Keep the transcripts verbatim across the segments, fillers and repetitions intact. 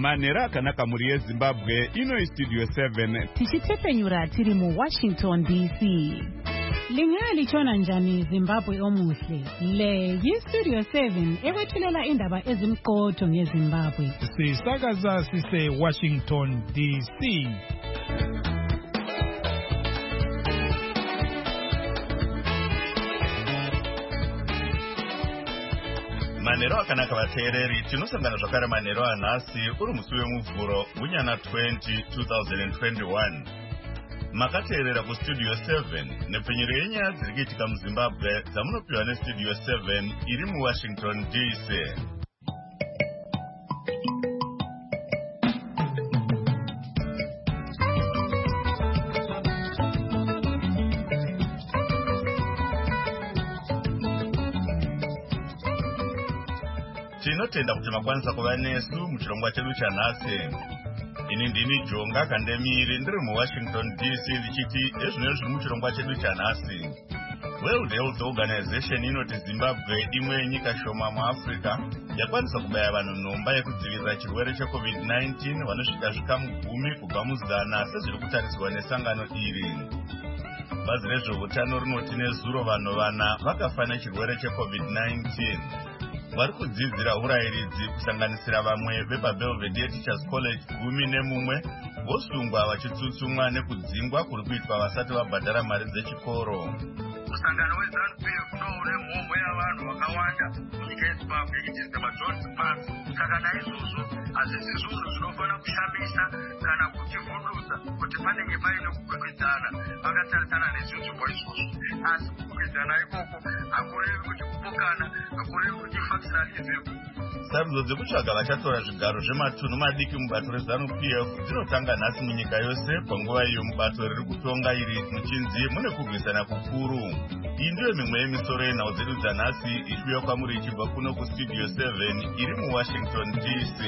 Manera akanaka muri yeZimbabwe ino Studio seven. Tichitepenyura tiri mu Washington D C. Lingali chona njani Zimbabwe omuhle. Le yi Studio seven ewethulela indaba ezimqotho ngeZimbabwe. Sisakaza sise Washington D C. Manero akanaka vateereri tinosangana zvakare manero anhasi uri musi wemuvhuro gunyana twenty twenty twenty-one. Makateerera kustudio seven nepfenyero yenyaya dziri kuitika muZimbabwe dzamunopiwa nestudio seven iri muWashington D C. Tinotenda kuti makwanisa kuva nesu muchirongwa chedu chanhasi. Ini ndini Jonga Kandemiri ndiri muWashington D C ndichiti ezvino zviri muchirongwa chedu chanhasi. World Health Organization inoti Zimbabwe imwe yenyika shoma muAfrica yakwanisa kubaya vanhu nhomba yekudzivirira chirwere cheCovid nineteen vanosvika zvikamu gumi kubva muzana sezviri kutariswa nesangano iri. Bazi rezveutano rinoti nezuro vanhu vana vakafa nechirwere cheCovid nineteen. Vari kudzidzira urayiridzi kusanganisira vamwe vepaBelvedere Teachers College gumi nemumwe vosungwa vachitsutsumwa nekudzingwa kuri kuitwa vasati vabhadhara mari dzechikoro. Musangano weZANU-P F unoone mhombo yavanhu vakawanda munyika yeZimbabwe ichiitika maJohn's Pass. Saka naizvozvo hazvisi zvinhu zvinofana kushamisa kana kutivhundutsa kuti panenge paine kukwikwidzana vakatarisana nezvinzvimbo izvozvo. Asi kukwikwidzana ikoko hakurevi kuti kupokana, hakurevi kuti factionalism. Sarudzo dzekutsvaga vachatora zvigaro zvematunhu madiki mubato reZANU-P F dzinotanga nhasi munyika yose panguva iyo mubato riri kutonga iri muchinzi mune kurwisana kukuru. Iyi ndiyo mimwe yemisoro yenhau dzedu dzanhasi ichiuya kwamuri ichibva kuno kustudio seven iri muWashington D C.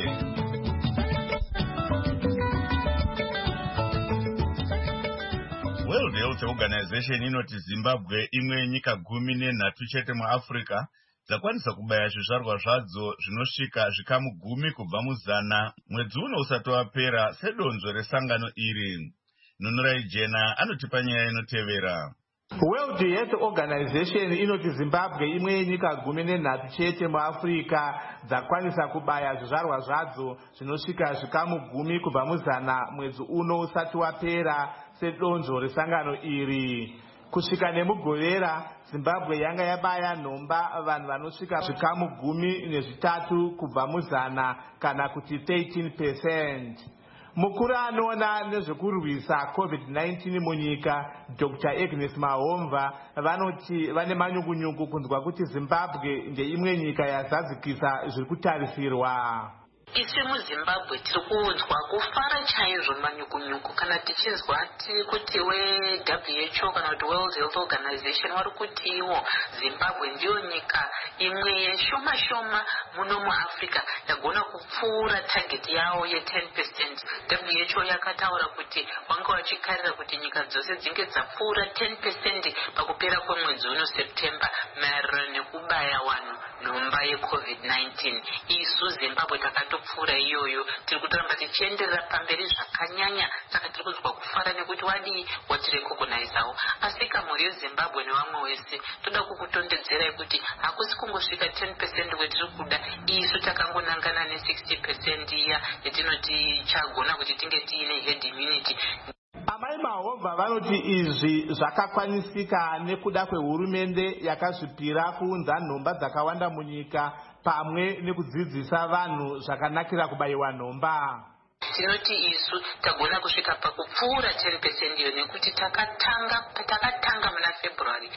World Health Organization inoti Zimbabwe imwe yenyika gumi nenhatu chete muAfrica dzakwanisa kubaya zvizvarwa zvadzo zvinosvika zvikamu gumi kubva muzana mwedzi uno usati wapera sedonzvo resangano iri. Nunurai Jena anotipa nyaya inotevera. World Health Organization inoti Zimbabwe imwe yenyika gumi nenhatu chete muAfrica dzakwanisa kubaya zvizvarwa zvadzo zvinosvika zvikamu gumi kubva muzana mwedzi uno usati wapera sedonzvo resangano iri. Kusvika nemugovera Zimbabwe yanga yabaya nhomba vanhu vanosvika zvikamu gumi nezvitatu kubva muzana kana kuti thirteen percent. Mukuru anoona nezvekurwisa COVID nineteen munyika Doctor Agnes Mahomva vanoti vane manyukunyuku kunzwa kuti Zimbabwe ndeimwe nyika yazadzikisa zviri kutarisirwa. Isi muZimbabwe tiri kuudzwa kufara chaizvo manyukunyuku kana tichinzwa tiri kuti we-W H O kana kuti World Health Organization vari kuti iwo Zimbabwe ndiyo nyika imwe yeshoma shoma muno muAfrica yagona kupfuura target yawo ye-ten percent. W H O yakataura kuti vanga vachikarira kuti nyika dzose dzinge dzapfuura ten percent pakupera kwemwedzi uno September maererano nekubaya vanhu nhomba yeCovid nineteen. Isu Zimbabwe takato pfuura iyoyo tiri kutoramba tichienderera pamberi zvakanyanya saka tiri kuzwa kufara nekuti wadii watirekogonaizawo. Asi kamuri yeZimbabwe nevamwe wese toda kukutondedzerai kuti hakusi kungosvika ten percent wetiri kuda. Isu takangonangana ne-sixty percent iya yatinoti chagona kuti tinge tiine herd immunity. Amai Mahomva vanoti izvi zvakakwanisika nekuda kwehurumende yakazvipira kuunza nhomba dzakawanda munyika pamwe nekudzidzisa vanhu zvakanakira kubayiwa nhomba. Tinoti isu tagona kusvika pakupfuura ten percent iyo nekuti takatanga takatanga muna February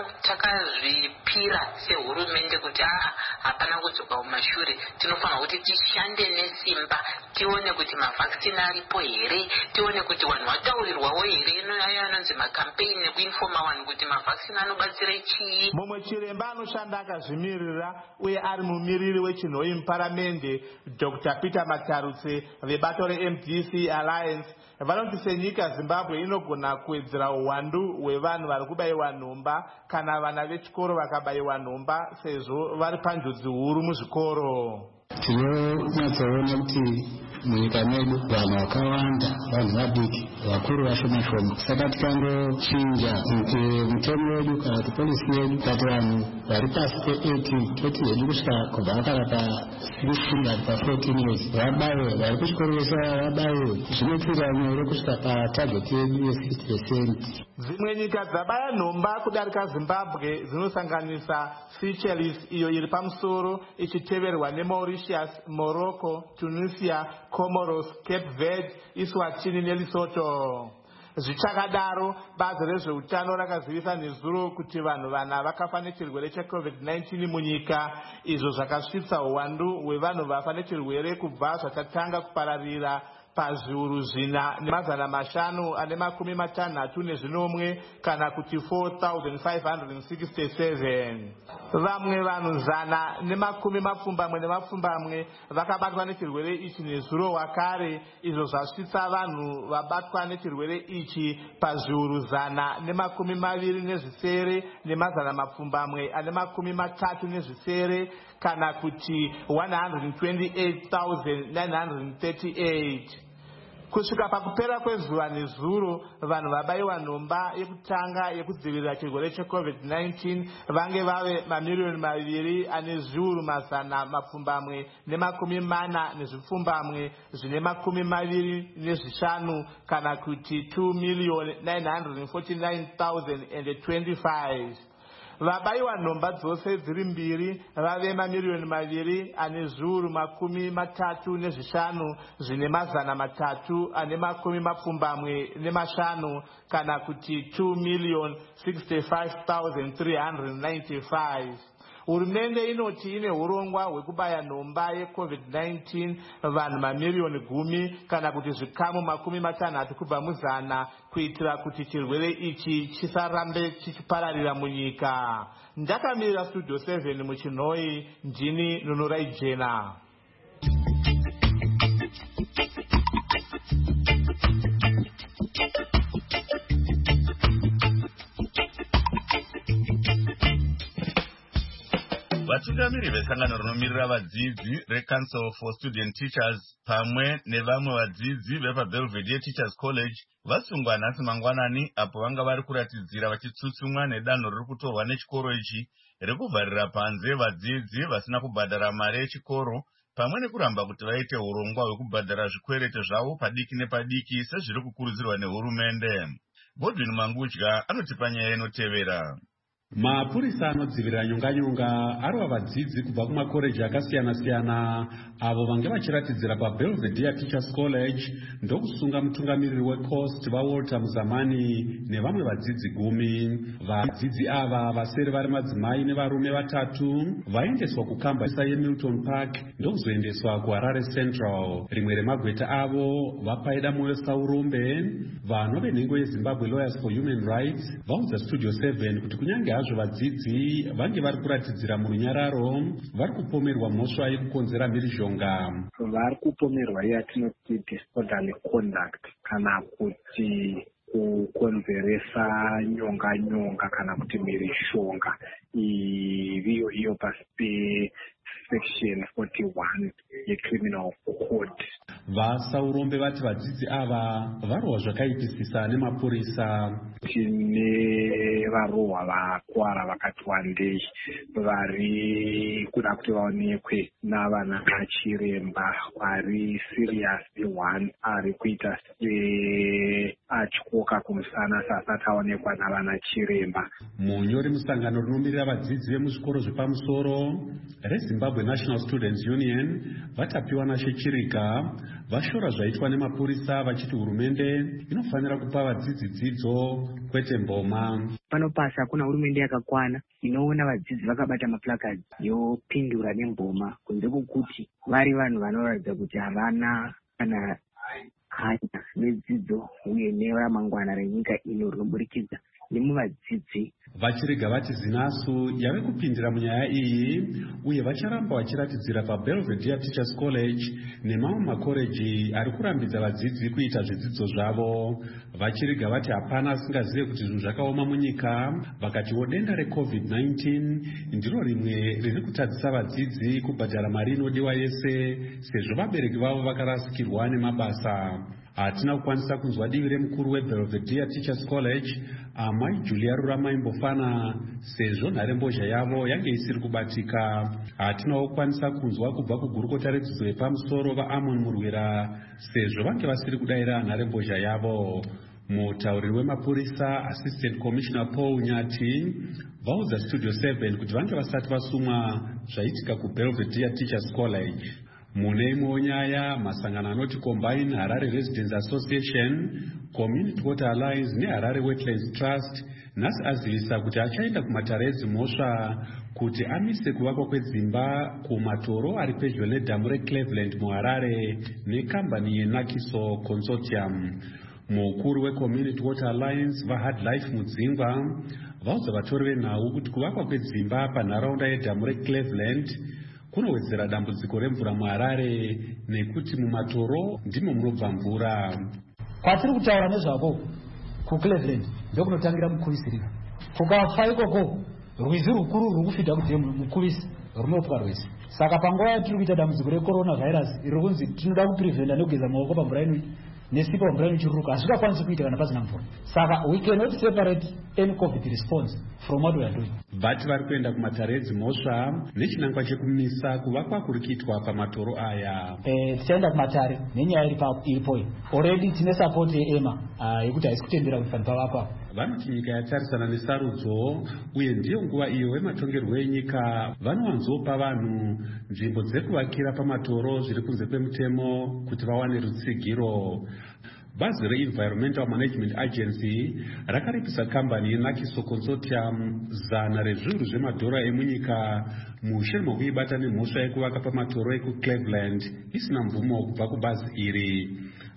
takazvipira taka sehurumende kuti aha hapana kudzoka kumashure. Tinofanira kuti tishande nesimba tione kuti mavhaccine aripo here, tione kuti vanhu vataurirwawo here. Inoyaya anonzi makampeni nekuinfoma vanhu kuti mavhaccine anobatsira chii. Mumwe chiremba anoshanda akazvimirira uye ari mumiriri wechinhoi muparamende Doctor Peter Matarutse vebato re-M D C Alliance vanoti senyika Zimbabwe inogona kuwedzera uwandu hwevanhu vari kubayiwa nhomba kana vana vechikoro vakabayiwa nhomba sezvo vari panjodzi huru muzvikoro. Tinonyatsoona kuti munyika medu vanhu vakawanda, vanhu vadiki, vakuru vashoma shoma. Saka tikangochinja mutemo wedu kana kuti polisi yedu kuti vanhu vari pasi pe-eighteen toti hedu kusvika kubva vakara pa-sixteen vari pa-fourteen years vabaiwe, vari kuchikoro vese vabaiwe, zvinopfuura nyore kusvika patarget yedu ye-sixty percent. Dzimwe nyika dzabaya nhomba kudarika Zimbabwe dzinosanganisa Seychelles iyo iri pamusoro ichiteverwa neMauritius, Morocco, Tunisia, Comoros, Cape Verde, Eswatini neLesotho. Zvichakadaro, bazi rezveutano rakazivisa nezuro kuti vanhu vana vakafa nechirwere checovid nineteen munyika, izvo zvakasvitsa uwandu hwevanhu vafa nechirwere kubva zvachatanga kupararira pazviuru zvina nemazana mashanu ane makumi matanhatu nezvinomwe kana kuti four thousand five hundred sixty-seven. Vamwe vanhu zana nemakumi mapfumbamwe nemapfumbamwe vakabatwa nechirwere ichi nezuro wakare, izvo zvasvitsa vanhu vabatwa nechirwere ichi pazviuru zana nemakumi maviri nezvisere nemazana mapfumbamwe ane makumi matatu nezvisere kana kuti one hundred twenty-eight thousand nine hundred thirty-eight. Kusvika pakupera kwezuva nezuro, vanhu vabaiwa nhomba yekutanga yekudzivirira chirwere checovid nineteen vange vave mamiliyoni maviri ane zviuru mazana mapfumbamwe nemakumi mana nezvipfumbamwe zvine makumi maviri nezvishanu kana kuti two million nine hundred forty-nine thousand twenty-five. Vabaiwa nhomba dzose dziri mbiri vave mamiliyoni maviri ane zviuru makumi matatu nezvishanu zvine mazana matatu ane makumi mapfumbamwe nemashanu kana kuti two million sixty-five thousand three hundred ninety-five. Hurumende inoti ine urongwa hwekubaya nhomba yecovid nineteen vanhu mamiliyoni gumi kana kuti zvikamu makumi matanhatu kubva muzana kuitira kuti chirwere ichi chisarambe chichipararira munyika. Ndakamirira Studio seven muchinhoi, ndini Nunurai Jena. Vatungamiri vesangano rinomirira vadzidzi reCouncil for Student Teachers pamwe nevamwe vadzidzi vepaBelvedere Teachers College vasungwa nhasi mangwanani apo vanga vari kuratidzira vachitsutsumwa nedanho riri kutorwa nechikoro ichi rekuvharira panze vadzidzi vasina kubhadhara mari yechikoro pamwe nekuramba kuti vaite urongwa hwekubhadhara zvikwerete zvavo padiki nepadiki sezviri kukurudzirwa nehurumende. Godwin Mangudya anotipa nyaya inotevera. Mapurisa anodzivirira nyonganyonga arova vadzidzi kubva kumakoreji akasiyana-siyana avo vange vachiratidzira paBelvedere Teachers College ndokusunga mutungamiriri weCoast vaWalter Muzamani nevamwe vadzidzi gumi. Vadzidzi ava vasere vari madzimai nevarume vatatu vaendeswa kukambisa yeMilton Park ndokuzoendeswa kuHarare Central. Rimwe remagweta avo vapaida moyo Saurombe, vanove nhengo yeZimbabwe Lawyers for Human Rights vaudza Studio seven kuti kunyange hazvo vadzidzi vange vari kuratidzira murunyararo vari kupomerwa mhosva yekukonzera mhirizhonga. Vari kupomerwa yatinoti disorderly conduct kana kuti kukonzeresa nyonga nyonga kana kuti mhirizhonga iriyo iyo pasi pesection forty-one yecriminal code. Vasaurombe vati vadzidzi ava varohwa zvakaipisisa nemapurisa. Tine varohwa vakwara vakati wandei vari kuda kuti vaonekwe navana chiremba vari serious one ari kuita se atyoka kumusana sasati aonekwa navana chiremba. Munyori musangano rinomirira vadzidzi vemuzvikoro zvepamusoro reZimbabwe National Students Union vatapiwa naShe Chirika vashora zvaitwa nemapurisa vachiti hurumende inofanira kupa vadzidzi dzidzo kwete mboma. Pano pasi hakuna hurumende yakakwana inoona vadzidzi vakabata maplakadzi yopindura nemboma kunze kwokuti vari vanhu vanoratidza kuti havana kana hanya nedzidzo uye neramangwana renyika ino rinoburikidza nemuvadzidzi. Vachirega vati Zinasu yave kupindira munyaya iyi uye vacharamba vachiratidzira paBelvedere Teachers College nemamwe makoreji ari kurambidza vadzidzi kuita zvidzidzo zvavo. Vachirega vati hapana asingazive kuti zvinhu zvakaoma munyika, vakatiwo denda reCovid nineteen ndiro rimwe riri kutadzisa vadzidzi kubhadhara mari inodiwa yese sezvo vabereki vavo vakarasikirwa nemabasa. Hatina kukwanisa kunzwa divi remukuru weBelvedere Teachers College Amai Julia Rurama Imbofana sezvo nharembozha yavo yange isiri kubatika. Hatinawo kukwanisa kunzwa kubva kugurukota redzidzo yepamusoro vaAmon Murwira sezvo vange vasiri kudayira nharembozha yavo. Mutauriri wemapurisa Assistant Commissioner Paul Nyati vaudza Studio seven kuti vange vasati vasumwa zvaitika kuBelvedere Teachers College. Mune imwewo nyaya, masangano anoti Combine Harare Residents Association, Community Water Alliance neHarare Wetlands Trust nhasi azivisa kuti achaenda kumatare edzimhosva kuti amise kuvakwa kwedzimba kumatoro ari pedyo nedhamu reCleveland muHarare nekambani yeNakiso Consortium. Mukuru weCommunity Water Alliance vaHardlife Mudzingwa vaudza vatori venhau kuti kuvakwa kwedzimba panharaunda yedhamu reCleveland kunowedzera dambudziko remvura muHarare nekuti mumatoro ndimo munobva mvura. Kwatiri kutaura nezvako kuCleveland ndokunotangira Mukuvisi River. Kukafa ikoko rwizi rukuru ruri kufidha kudhemu Mukuvisi runopwa rwese. Saka panguva yatiri kuita dambudziko reCoronavirus iri kunzi tinoda kupreventa nekugeza maoko pamvura ino nesipa pamvura inochiruruka hazvikakwanisi kuita kana pasina mvura. Saka we cannot separate any COVID response from what we are doing. Vati vari kuenda kumatare edzimhosva nechinangwa chekumisa kuvakwa kuri kuitwa pamatoro aya. Eh, tichaenda kumatare nenyaya iripo iyi. Already tine support yeEMA yekuti haisi kutendera kuti vanhu pavakwa. Vanoti nyika yatarisana nesarudzo uye ndiyo nguva iyo wematongerwo enyika vanowanzopa vanhu nzvimbo dzekuvakira pamatoro zviri kunze kwemutemo kuti vawane rutsigiro. Bazi reEnvironmental Management Agency rakaripisa kambani yeNakiso Consortium zana rezviuru zvemadhora emunyika mushure mokuibata nemhosva yekuvaka pamatoro ekuCleveland isina mvumo kubva kubazi iri.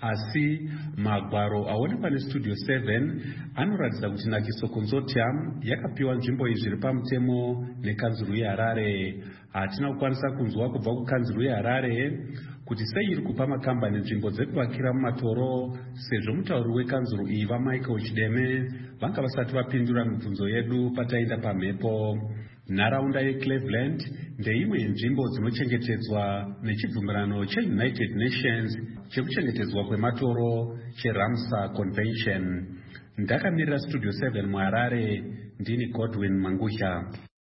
Asi magwaro aonekwa neStudio seven anoratidza kuti Nakiso Consortium yakapiwa nzvimbo iyi zviri pamutemo nekanzuru yeHarare. Hatina kukwanisa kunzwa kubva kukanzuru yeHarare kuti sei iri kupa makambani nzvimbo dzekuvakira mumatoro sezvo mutauri wekanzuru iyi vaMichael Chideme vanga vasati vapindura mibvunzo yedu pataenda pamhepo. Nharaunda yeCleveland ndeimwe yenzvimbo dzinochengetedzwa nechibvumirano cheUnited Nations chekuchengetedzwa kwematoro cheRamsar Convention. Ndakamirira Studio seven muHarare, ndini Godwin Mangusha.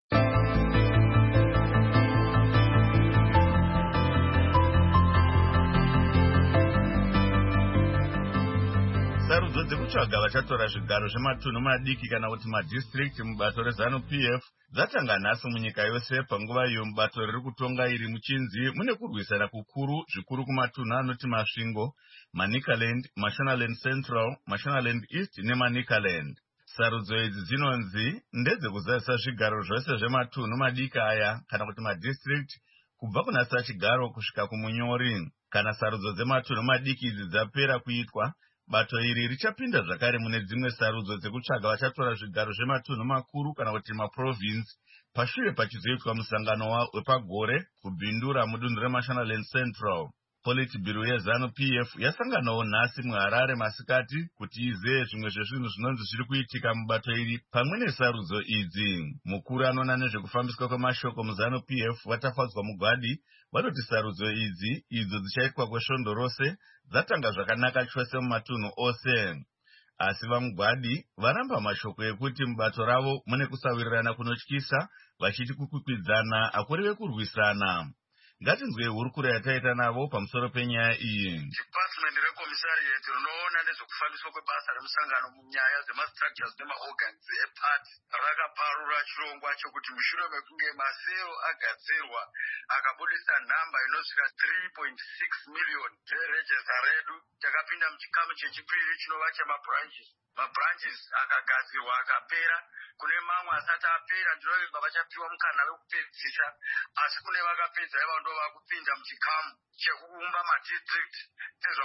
Sarudzo dzekutsvaga vachatora zvigaro zvematunhu madiki kana kuti madistrict mubato reZANU-P F dzatanga nhasi munyika yose panguva iyo mubato riri kutonga iri muchinzi mune kurwisana kukuru zvikuru kumatunhu anoti Masvingo, Manicaland, Mashonaland Central, Mashonaland East neManicaland. Sarudzo idzi dzinonzi ndedzekuzadzisa zvigaro zvose zvematunhu madiki aya kana kuti madistrict kubva kunasa chigaro kusvika kumunyori. Kana sarudzo dzematunhu madiki idzi dzapera kuitwa, bato iri richapinda zvakare mune dzimwe sarudzo dzekutsvaga vachatora zvigaro zvematunhu makuru kana kuti maprovince pashure pachizoitwa musangano wepagore kubhindura mudunhu reMashonaland Central. Politburo yeZANU-P F yasanganawo nhasi muHarare masikati kuti izeye zvimwe zvezvinhu zvinonzi zviri kuitika mubato iri pamwe nesarudzo idzi. Mukuru anoona nezvekufambiswa kwemashoko muZANU-P F Watafadzwa Mugwadi vanoti sarudzo idzi idzo dzichaitwa kwesvondo rose dzatanga zvakanaka chose mumatunhu ose. Asi vaMugwadi varamba mashoko ekuti mubato ravo mune kusawirirana kunotyisa vachiti kukwikwidzana hakureve kurwisana. Ngatinzwe hurukuro yataita navo pamusoro penyaya iyi. Department reCommissariat rinoona nezvekufambiswa kwebasa remusangano munyaya dzemastructures nemaorgans eparty rakaparura chirongwa chekuti mushure mekunge maseo agadzirwa akabudisa nhamba inosvika three point six million zverejesa redu takapinda muchikamu chechipiri chinova chamabranches. Mabranches akagadzirwa akapera, kune mamwe asati apera ndinovenga vachapiwa mukana wekupedzisa, asi kune vakapedza iva ndo vakupinda muchikamu chekuumba madistrict. Sezvamunoziva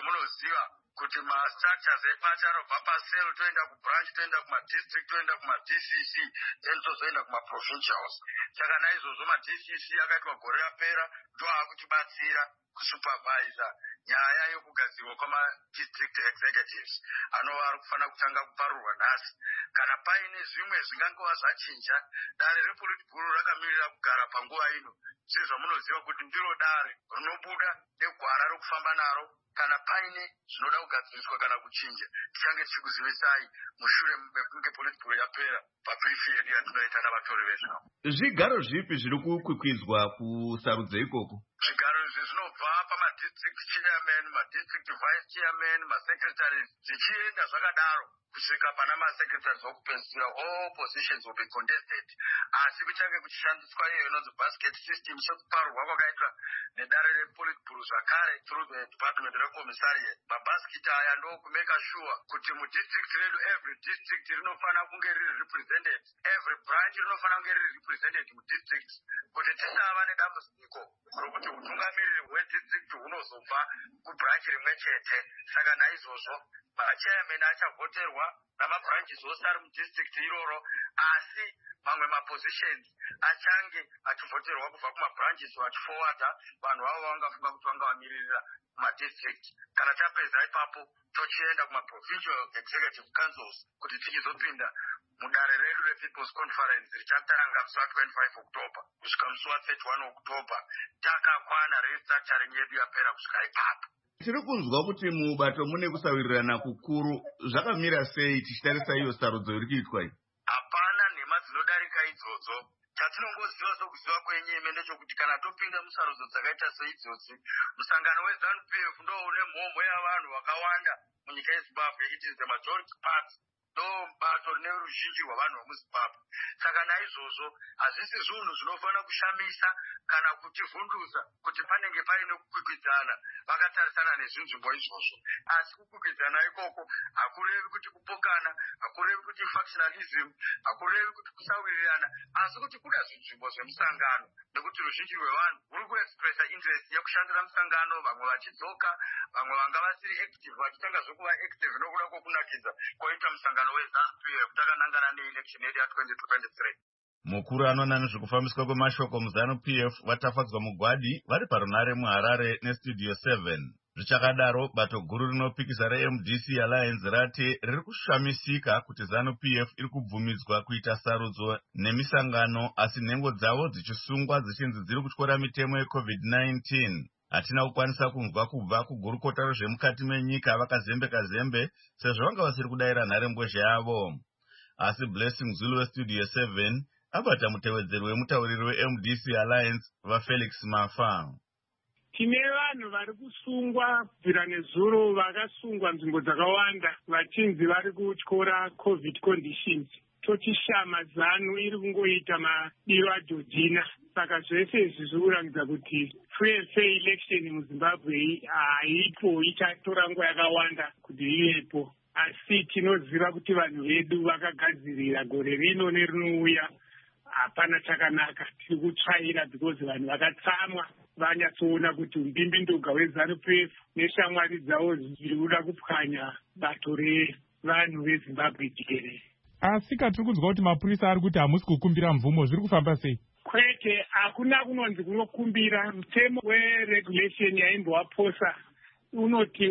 zvinoziva kuti mastructures epacharo bva pasel toenda kubranch toenda kumadistrict toenda kumadc c then tozoenda kumaprovincials. Saka naizvozvo madc c akaitwa gore rapera ndo akutibatsira kusupervisa nyaya yokugadzirwa kwamadistrict executives anova ari kufanira kutanga kuparurwa nhasi. Kana paine zvimwe zvingangova zvachinja, dare repolitburo rakamirira kugara panguva ino sezvamunoziva kuti ndiro dare rinobuda negwara rokufamba naro kana paine zvinoda kugadziriswa kana kuchinja. Tichange tichikuzivisai mushure mekunge politburo yapera pabrief yedu yatinoita navatori vezvino. Zvigaro zvipi zviri kukwikwizwa kusarudzo ikoko? Zvigaro izvi zvinobva pamadistrict chairman, madistrict vice chairman, masecretaries zvichienda zvakadaro kusvika pana masecretaries okupedzisira. All positions will be contested. Asi kuchange kuchishandiswa iyo inonzi basket system sekuparurwa kwakaitwa nedare repolitburo zvakare through the department recommissariat. Mabasket aya ndo kumeka sure kuti mudistrict redu every district rinofanira kunge riri represented, every branch rinofanira kunge riri represented mudistrict kuti tisava nedambudziko rokuti utungamiriri hwedistrict hunozobva kubranch rimwe chete. Saka naizvozvo machairman achavhoterwa namabranches ose ari mudistrict iroro, asi mamwe mapositions achange achivhoterwa kubva kumabranches vachiforwarda vanhu vavo vangafunga kuti vangavamirira madistrict. Kana tapedza ipapo tochienda kumaprovincial executive councils kuti tichizopinda mudare redu repeople's conference richatanga musi wa25 October kusvika musi wa31 October. Takakwana restructuring yedu yapera kusvika ipapo. Tiri kunzwa kuti mubato mune kusawirirana kukuru. Zvakamira sei tichitarisa iyo sarudzo iri kuitwa iyi? Hapana nhema dzinodarika idzodzo. Chatinongoziva sokuziva kwenyeme ndechekuti kana topinda musarudzo dzakaita seidzodzi, musangano weZANU P F ndo une mhomho yavanhu vakawanda munyika yeZimbabwe. It is the majority part. Ndo bato rine ruzhinji rwavanhu vemuZimbabwe. Saka naizvozvo hazvisi zvinhu zvinofanira kushamisa kana kutivhundusa kuti panenge paine kukwikwidzana vakatarisana nezvinzvimbo izvozvo. Asi kukwikwidzana ikoko hakurevi kuti kupokana, hakurevi kuti factionalism, hakurevi kuti kusawirirana, asi kuti kuda zvinzvimbo zvemusangano nekuti ruzhinji rwevanhu ruri kuexpressa interest yekushandira musangano, vamwe vachidzoka, vamwe vanga vasiri active vachitanga zvokuva active nokuda kwokunakidza kwaita musangano weZANU P F takanangana neelection yedu ya twenty twenty-three. Mukuru anoona nezvekufambiswa kwemashoko muZANU P F vatafadzwa mugwadi vari parunare muHarare nestudio seven. Zvichakadaro bato guru rinopikisa reM D C Alliance rati riri kushamisika kuti ZANU P F iri kubvumidzwa kuita sarudzo nemisangano asi nhengo dzavo dzichisungwa dzichinzi dziri kutyora mitemo yeCovid nineteen. Hatina kukwanisa kunzwa kubva kugurukota rezvemukati menyika vakazembeka zembe sezvo vanga vasiri kudayira nharembozha yavo. Asi Blessing Zulu westudio seven abata mutevedzeri wemutauriri weM D C Alliance vaFelix Mafa. Tine vanhu vari kusungwa kubvira nezuro, vakasungwa nzvimbo dzakawanda vachinzi vari kutyora COVID conditions. Tochishama ZANU iri kungoita madiro aJorgina. Saka zvese izvi zviri kuratidza kuti free and fair election muZimbabwe haipo, ichatora nguva yakawanda kuti ivepo. Asi tinoziva kuti vanhu vedu vakagadzirira gore rino nerinouya hapana chakanaka. Tiri kutsvaira because vanhu vakatsamwa vanyatsoona kuti umbimbindoga weZANU P F neshamwari dzavo zviri kuda kupwanya bato revanhu veZimbabwe jikerere. Asi katiri kunzwa kuti mapurisa ari kuti hamusi kukumbira mvumo, zviri kufamba sei? Kwete, hakuna kunonzi kunokumbira. Mutemo weregulation yaimbowaposa unoti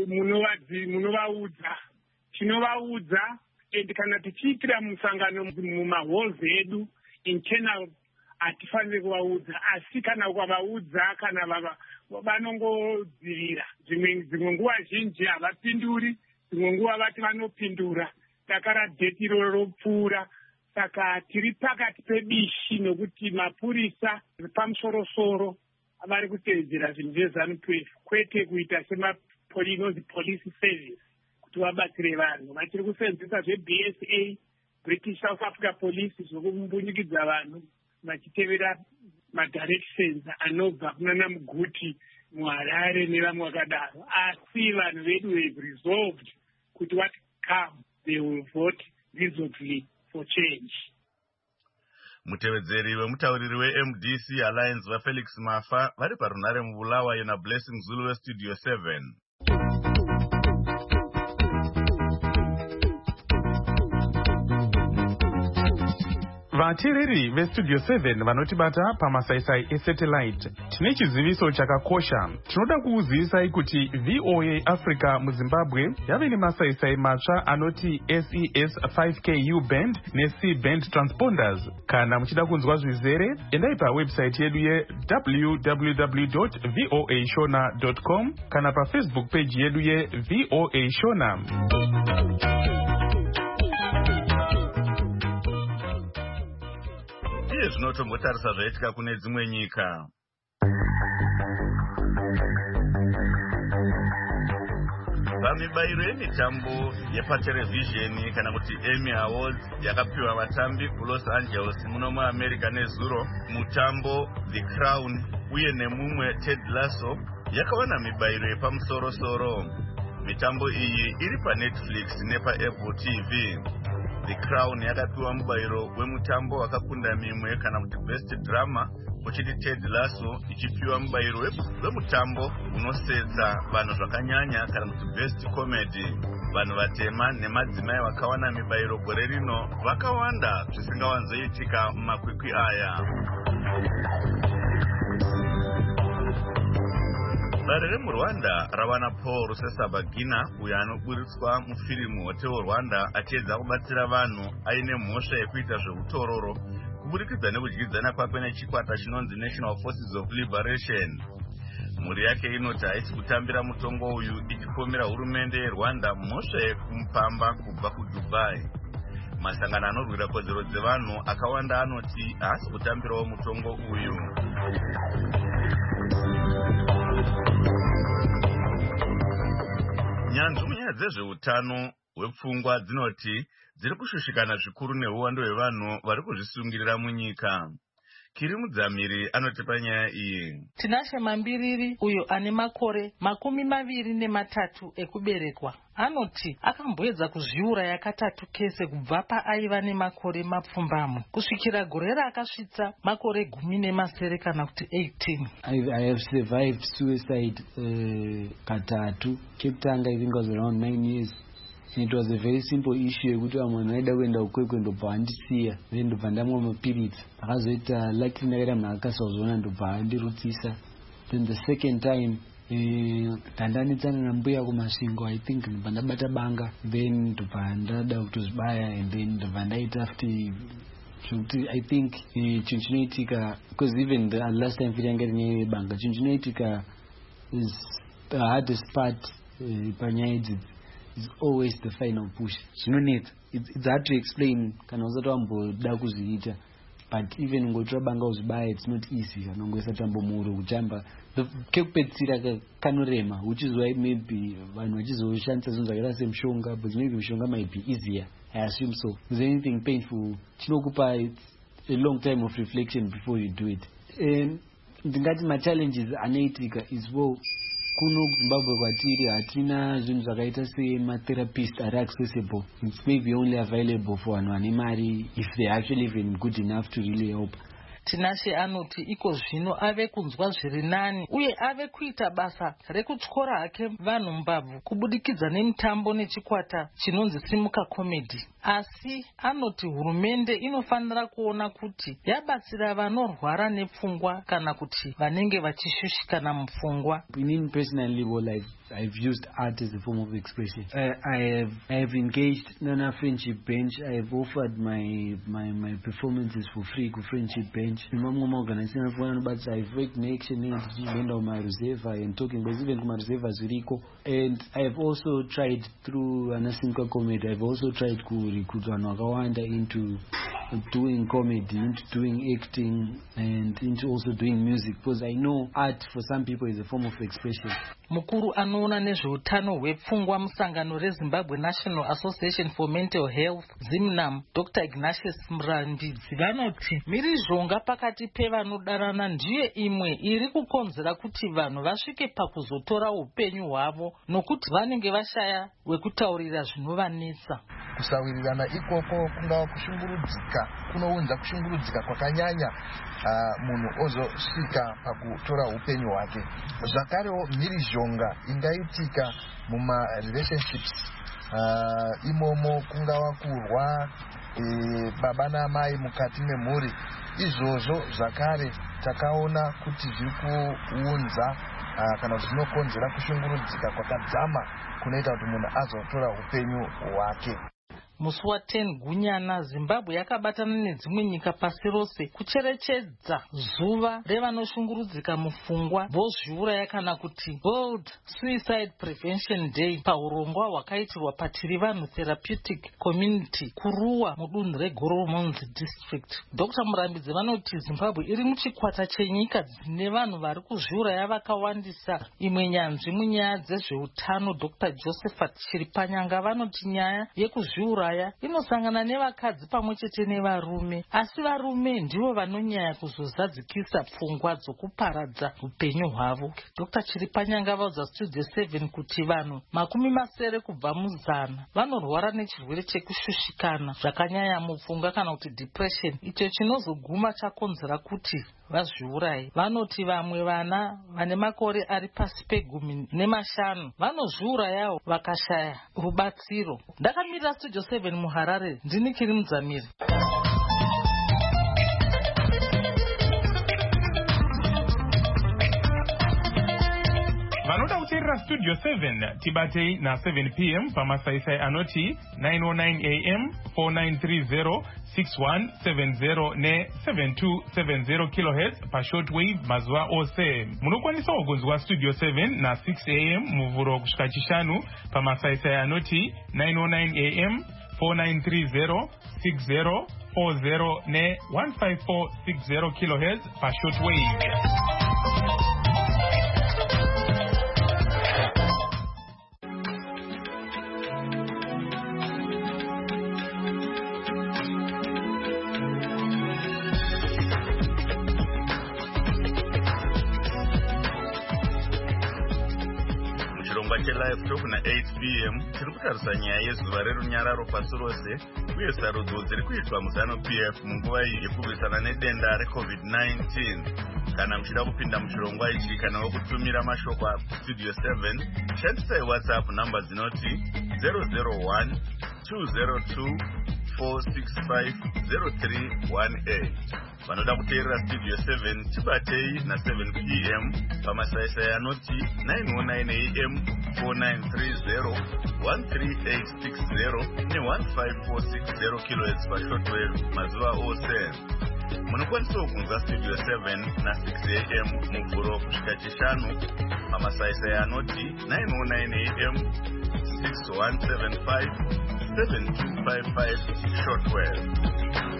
munovaudza. Tinovaudza, and kana tichiitira musangano mumahalls edu internal hatifaniri kuvaudza, asi kana ukavaudza kana vanongodzivira. Dzimwe nguva zhinji havapinduri, dzimwe nguva vati vanopindura. Takara dheti iroro ropfuura. Saka tiri pakati pebishi nokuti mapurisa pamusoro-soro vari kuteedzera zvinhu zveZANU P F, kwete kuita semapolinozi police service kuti vabatsire vanhu. Vachiri kusenzesa zveB S A, British South Africa Police, zvokumbunyikidza vanhu vachitevera madirections anobva kunana Muguti, muHarare nevamwe vakadaro. Asi vanhu vedu have resolved kuti what come they will vote resolutely for change. Mutevedzeri wemutauriri weM D C Alliance vaFelix Mafa vari parunare mubulawayo naBlessing Zulu westudio seven. vateereri vestudio seven vanotibata pamasaisai esatellite, tine chiziviso chakakosha. Tinoda kukuzivisai kuti V O A Africa muZimbabwe yave nemasaisai matsva anoti S E S five K U band ne-C band transponders. Kana muchida kunzwa zvizere, endai pawebsite yedu ye w w w dot voa shona dot com kana pafacebook page yedu ye V O A Shona. Iye zvinotombotarisa zvaitika kune dzimwe nyika. Pamibairo yemitambo yepaterevhizheni kana kuti Emmy Awards yakapiwa vatambi kuLos Angeles muno muAmerica nezuro, mutambo The Crown uye nemumwe Ted Lasso yakawana mibairo yepamusoro-soro. Mitambo iyi iri paNetflix nepaApple T V. The Crown yakapiwa mubairo wemutambo wakakunda mimwe kana kuti Best Drama, uchiti Ted Lasso ichipiwa mubairo wemutambo unosetsa vanhu zvakanyanya kana kuti Best Comedy. Vanhu vatema nemadzimai vakawana mibairo gore rino vakawanda zvisingawanzoitika mumakwikwi aya. Dare remuRwanda ravana Paul Rusesabagina, uyo anoburitswa mufirimu Hotel Rwanda achiedza kubatsira vanhu aine mhosva yekuita zveutororo kuburikidza nekudyidzana kwake nechikwata chinonzi National Forces of Liberation. Mhuri yake inoti haisi kutambira mutongo uyu, ichipomera hurumende yeRwanda mhosva yekumupamba kubva kuDubai. Masangano anorwira kodzero dzevanhu akawanda anoti haasi kutambirawo mutongo uyu. Nyanzvi munyaya dzezveutano hwepfungwa dzinoti dziri kushushikana zvikuru neuwando hwevanhu vari kuzvisungirira munyika. Kiri Mudzamiri anoti panyaya iyi. Tinashe Mambiriri, uyo ane makore makumi maviri nematatu ekuberekwa, anoti akamboedza kuzviuraya katatu kese kubva paaiva nemakore mapfumbamwe kusvikira gore rakasvitsa makore gumi nemasere kana kuti eighteen. I, I have survived suicide uh, katatu. Chekutanga I think was around nine years. And it was a very simple issue yekuti vamwe vaida kuenda kukwekwe ndobva vandisiya, then ndobva ndamwa mapiritsi akazoita luckily ndakaita munhu akasazona ndobva andirutsisa. Then the second time ndandanetsana eh, nambuya kumasvingo I think ndobva ndabata banga, then ndobva ndada kutozvibaya, and then ndobva ndaita futi zvekuti I think chinhu chinoitika, because even the last time futi yanga rinyaya yebanga, chinhu chinoitika is the hardest part uh, panyaya idzi is always the final push. Zvinonetsa. It's, it's hard to explain kana usati wamboda kuzviita, but even ngotora banga uzvibaya it's not easy kana ungoisa tambo muhuro kuchamba kekupedzisira kanorema, which is why maybe vanhu vachizoshandisa zvinhu zvakaita semushonga, but maybe mushonga might be easier. I assume so. Is anything painful chinokupa a long time of reflection before you do it. And ndingati ma-challenges anoitika is well, kuno kuZimbabwe kwatiri hatina zvinhu zvakaita sematherapist ari accessible. It's maybe only available for vanhu vane mari, if they actually even good enough to really help. Tinashe anoti iko zvino ave kunzwa zviri nani uye ave kuita basa rekutyora hake vanhu mbabvu kubudikidza nemitambo nechikwata chinonzi Simuka Comedy. Asi anoti hurumende inofanira kuona kuti yabatsira vanorwara nepfungwa kana kuti vanenge vachishushikana mupfungwa. In personally, well, I've, I've used art as a form of expression. Uh, I have I have engaged Nana Friendship Bench. I have offered my my my performances for free to Friendship Bench. Mamma organization but I've worked in action and on my reserve and talking about even my reserve as Rico. And I've also tried through Anasimka Comedy. I've also tried to recruit Wanagawanda into doing comedy, into doing acting, and into also doing music, because I know art for some people is a form of expression. Mukuru anoona nezveutano hwepfungwa musangano reZimbabwe National Association for Mental Health Zimnam, Doctor Ignatius Murambidzi vanoti mhirizhonga pakati pevanodanana ndiye imwe iri kukonzera kuti vanhu vasvike pakuzotora upenyu hwavo nokuti vanenge vashaya wekutaurira zvinovanetsa. Kusawirirana ikoko kungava kushungurudzika, kunounza kushungurudzika kwakanyanya uh, munhu ozosvika pakutora upenyu hwake. Zvakarewo mhirizhonga ingaitika muma relationships uh, imomo kungava kurwa e, baba namai mukati memhuri. Izvozvo zvakare takaona kuti zviri kuunza kana kuti zvinokonzera kushungurudzika kwakadzama kunoita kuti munhu azotora upenyu hwake. Musi wa10 Gunyana, Zimbabwe yakabatana nedzimwe nyika pasi rose kucherechedza zuva revanoshungurudzika mupfungwa vozviuraya kana kuti World Suicide Prevention Day paurongwa hwakaitirwa paThirivanhu Therapeutic Community kuruwa mudunhu reGoromonzi District. Doctor Murambidzi vanoti Zimbabwe iri muchikwata chenyika dzine vanhu vari kuzviuraya vakawandisa. Imwe nyanzvi munyaya dzezveutano Doctor Josephat Chiripanyanga vanoti nyaya yekuzviuraya inosangana nevakadzi pamwe chete nevarume, asi varume ndivo vanonyanya kuzozadzikisa pfungwa dzokuparadza upenyu hwavo. Doctor Chiripanyanga vaudza Studio seven kuti vanhu makumi masere kubva muzana vanorwara nechirwere chekushushikana zvakanyanya mupfungwa kana kuti depression, icho chinozoguma chakonzera kuti vazviuraye. Vanoti vamwe vana vane makore ari pasi pegumi nemashanu vanozviurayawo vakashaya rubatsiro. Ndakamirira Studio seven muHarare, ndini Kiri Mudzamiri. vanoda kuteerera Studio seven tibatei na seven p m pamasaisai anoti nine oh nine a m four nine three zero six one seven zero ne seven two seven zero kilohertz pashortwave mazuva ose. Munokwanisa kugonzwa Studio seven na six a m muvhuro kusvika chishanu pamasaisai anoti nine oh nine a m four nine three zero six zero four zero ne one five four six zero kilohertz pashortwave. Live talk na eight p m tiri kutarisa nyaya yezuva rerunyararo pasi rose uye sarudzo dziri kuitwa muZanu-P F munguva iyi yekurwisana nedenda recovid nineteen. Kana muchida kupinda muchirongwa ichi kana wokutumira mashoko aStudio seven, shandisai WhatsApp namba dzinoti zero zero one two zero two four six five zero three one eight. Vanoda kuteerera Studio seven tibatei na seven p m pamasaisai anoti nine oh nine a m four nine three zero one three eight six zero ne one five four six zero kilohertz pashortwave mazuva ose. Munokwanisa kugunza Studio seven na six a m muvhuro kusvika chishanu pamasaisai anoti nine oh nine a m six one seven five seven two five five shortwave.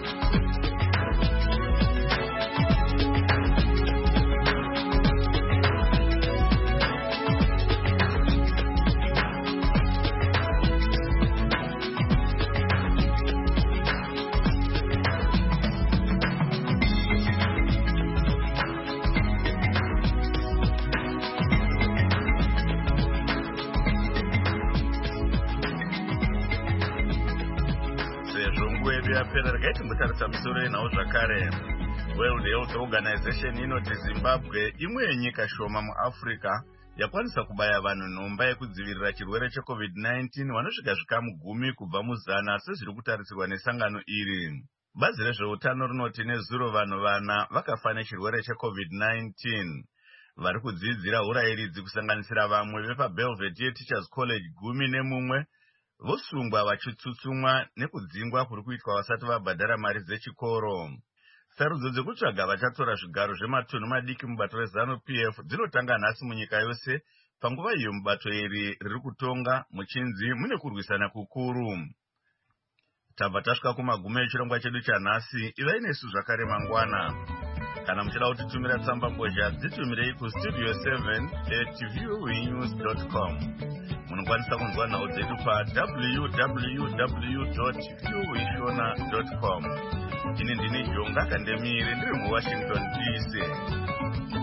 Mutarisa msure na uzakare. World Health Organization inoti Zimbabwe imwe yenyika shoma muAfrica yakwanisa kubaya vanhu nhomba yekudzivirira chirwere checovid nineteen vanosvika zvikamu gumi kubva muzana sezviri kutarisirwa nesangano iri. Bazi rezveutano rinoti nezuro vanhu vana vakafa nechirwere checovid nineteen. Vari kudzidzira urayiridzi kusanganisira vamwe vepaBelvedere Teachers College gumi nemumwe vosungwa vachitsutsumwa nekudzingwa kuri kuitwa vasati vabhadhara mari dzechikoro. Sarudzo dzekutsvaga vachatora zvigaro zvematunhu madiki mubato reZanu-P F dzinotanga nhasi munyika yose, panguva iyo mubato iri riri kutonga muchinzi mune kurwisana kukuru. Tabva tasvika kumagumo echirongwa chedu chanhasi, ivai nesu zvakare mangwana. Kana muchida kutitumira tsamba mbozha dzitumirei kustudio seven at voanews dot com. Munokwanisa kunzwa nhau dzedu pa w w w dot voashona dot com. Ini ndini Jonga Kandemire ndiri muWashington D C.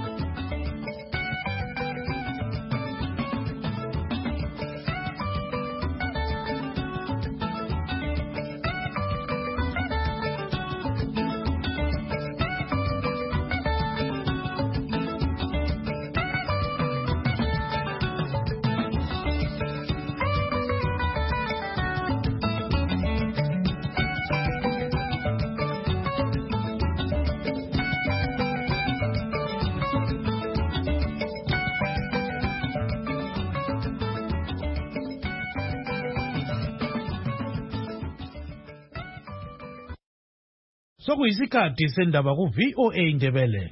sokuyisikhathi sendaba ku V O A Ndebele.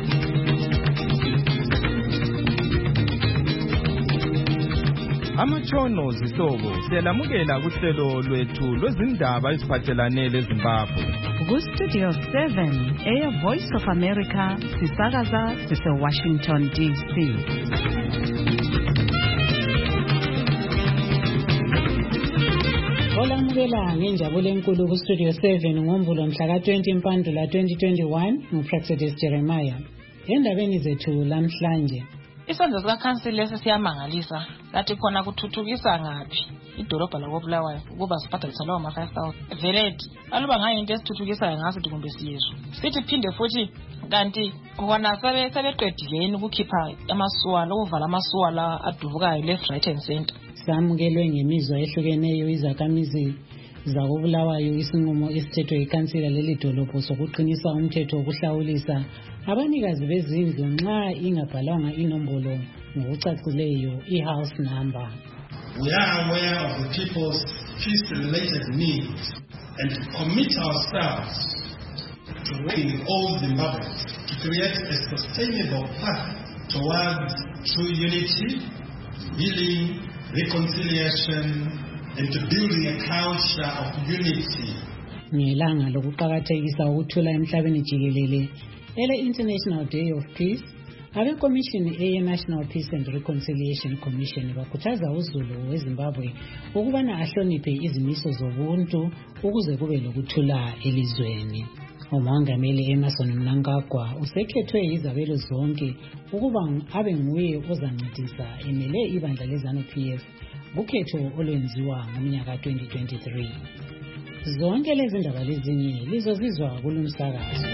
Amatshono zihlobo siyalamukela kuhlelo lwethu lwezindaba eziphathelane leZimbabwe. Ku-Studio seven, Air Voice of America, sisakaza sise-Washington D C. Olamukela ngenjabulo enkulu ku-Studio seven ngoMvulo mhla ka-twenty Mpandula twenty twenty-one, ngu-Praxedis Jeremiah. Endabeni zethu lamhlanje, isandla sikakhansili lesi siyamangalisa. Lathi khona kuthuthukisa ngaphi idolobha lakoBulawayo ukuba sibhadalisa lawo ma-five thousand. Veledi aluba ngayo into esithuthukisayo ngasithi kumbe siyezwa. Sithi phinde futhi kanti kona sebeqedile yini ukukhipha amasuwala, ukuvala amasuwala adubukayo left, right and center. Samukelwe ngemizwa ehlukeneyo izakhamizi zakoBulawayo isinqumo esithethwe yikhansila leli dolobho sokuqinisa umthetho wokuhlawulisa abanikazi bezindlu nxa ingabhalwanga inombolo ngokucacileyo i-house number. We are aware of the people's peace-related needs and commit ourselves to working with all Zimbabweans to create a sustainable path towards true unity, healing, reconciliation, and to building a culture of unity. Ngelanga lokuqakathekisa ukuthula emhlabeni jikelele ele International Day of Peace, abe commission eye National Peace and Reconciliation Commission bakhuthaza uzulu weZimbabwe ukubana ahloniphe izimiso zobuntu ukuze kube lokuthula elizweni. Umongameli Emmerson Mnangagwa usekhethwe izabelo zonke ukuba abe nguye ozancedisa emele ibandla leZANU P F kukhetho olwenziwa ngomnyaka twenty twenty-three. Zonke lezi ndaba lezinye lizozizwa kulumsakazo.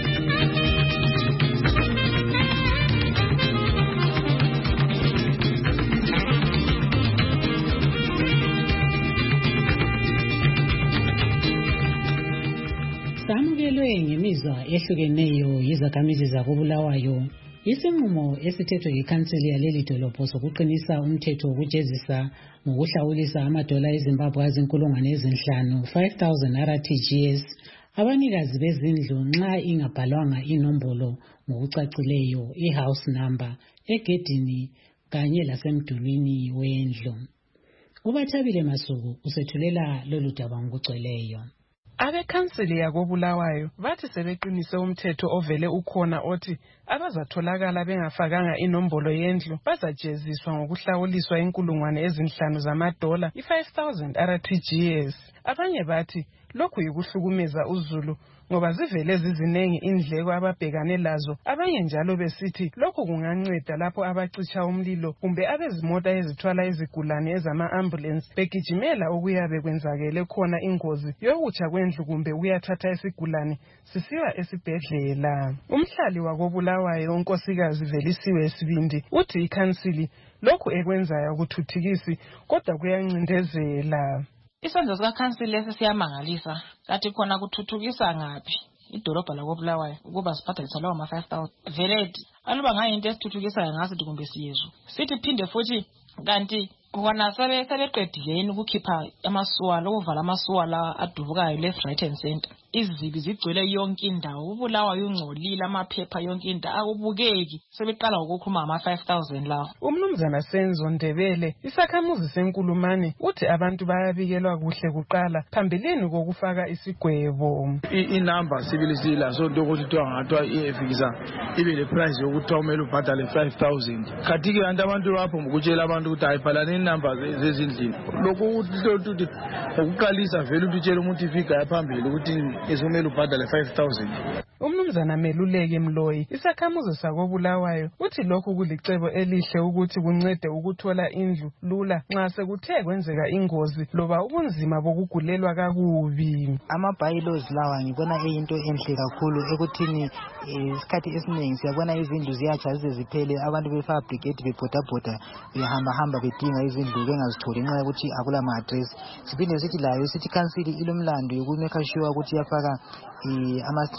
Samukelwe ngemizwa ehlukeneyo yizakhamizi zakoBulawayo isinqumo esithethwe yikhansili yaleli dolobho sokuqinisa umthetho wokujezisa ngokuhlawulisa amadola eZimbabwe azinkulungwane ezinhlanu five thousand R T G S abanikazi bezindlu nxa ingabhalwanga inombolo ngokucacileyo i-house number egedini kanye lasemdulwini wendlu. Ubathabile Masuku usethulela lolu daba ngokugcweleyo. Abekhansili yakoBulawayo bathi sebeqinise umthetho ovele ukhona othi abazatholakala bengafakanga inombolo yendlu bazajeziswa ngokuhlawuliswa inkulungwane ezinhlanu zamadola i-five thousand R T G S. Abanye bathi lokhu yikuhlukumeza uzulu ngoba zivele zizinengi indleko ababhekane lazo. Abanye njalo besithi lokhu kunganceda lapho abacisha umlilo kumbe abezimota ezithwala izigulane ezama-ambulance begijimela okuyabe kwenzakele khona ingozi yokutsha kwendlu kumbe uyathatha isigulane sisiwa esibhedlela. Umhlali wakoBulawayo unkosikazi Velisiwe Sibindi uthi ikhansili lokhu ekwenzayo ukuthuthukisi kodwa kuyancindezela. Isandla sikakhansili lesi siyamangalisa. Lathi khona kuthuthukisa ngaphi idolobha lakoBulawayo ukuba sibhadalisa lawo ma-five thousand. Veledi aluba ngayo into esithuthukisayo ngasithi kumbe siyezwa. Sithi phinde futhi kanti kona sebeqedile yini ukukhipha amasuwala, ukuvala amasuwala adubukayo left, right and center. Izibi zigcwele yonke indawo. uBulawayo ungcolile, amaphepha yonke indawo akubukeki. Sebeqala ukukhuluma ngama-five thousand lawo. Umnumzana Senzo Ndebele isakhamuzi senkulumane uthi abantu bayabikelwa kuhle kuqala phambilini kokufaka isigwebo. Inamba sibilisila so ukuthi kuthiwa ngathwa iyefikisa ibe le price yokuthi umele ubhadale five thousand. Kathi ke abantu lapho ukutshela abantu ukuthi ayibhalane inamba zezindlini. Lokho ukuthi ukuqalisa vele utshela umuntu ifika yaphambili ukuthi esumele ubhadale five thousand. Umnumzana Meluleke Mloyi isakhamuzi sakoBulawayo uthi lokhu kulicebo elihle ukuthi kuncede ukuthola indlu lula nxa sekuthe kwenzeka ingozi loba ubunzima bokugulelwa kakubi. Ama-bylaws lawa ngibona eyinto enhle kakhulu ekuthini isikhathi esiningi siyabona izindlu ziyatsha zize ziphele abantu befaka brigade bebhodabhoda behamba hamba bedinga izindlu bengazitholi nxa ukuthi akula ma-address. Siphinde sithi layo sithi council ilomlando yokumeka sure ukuthi yafaka ama-street names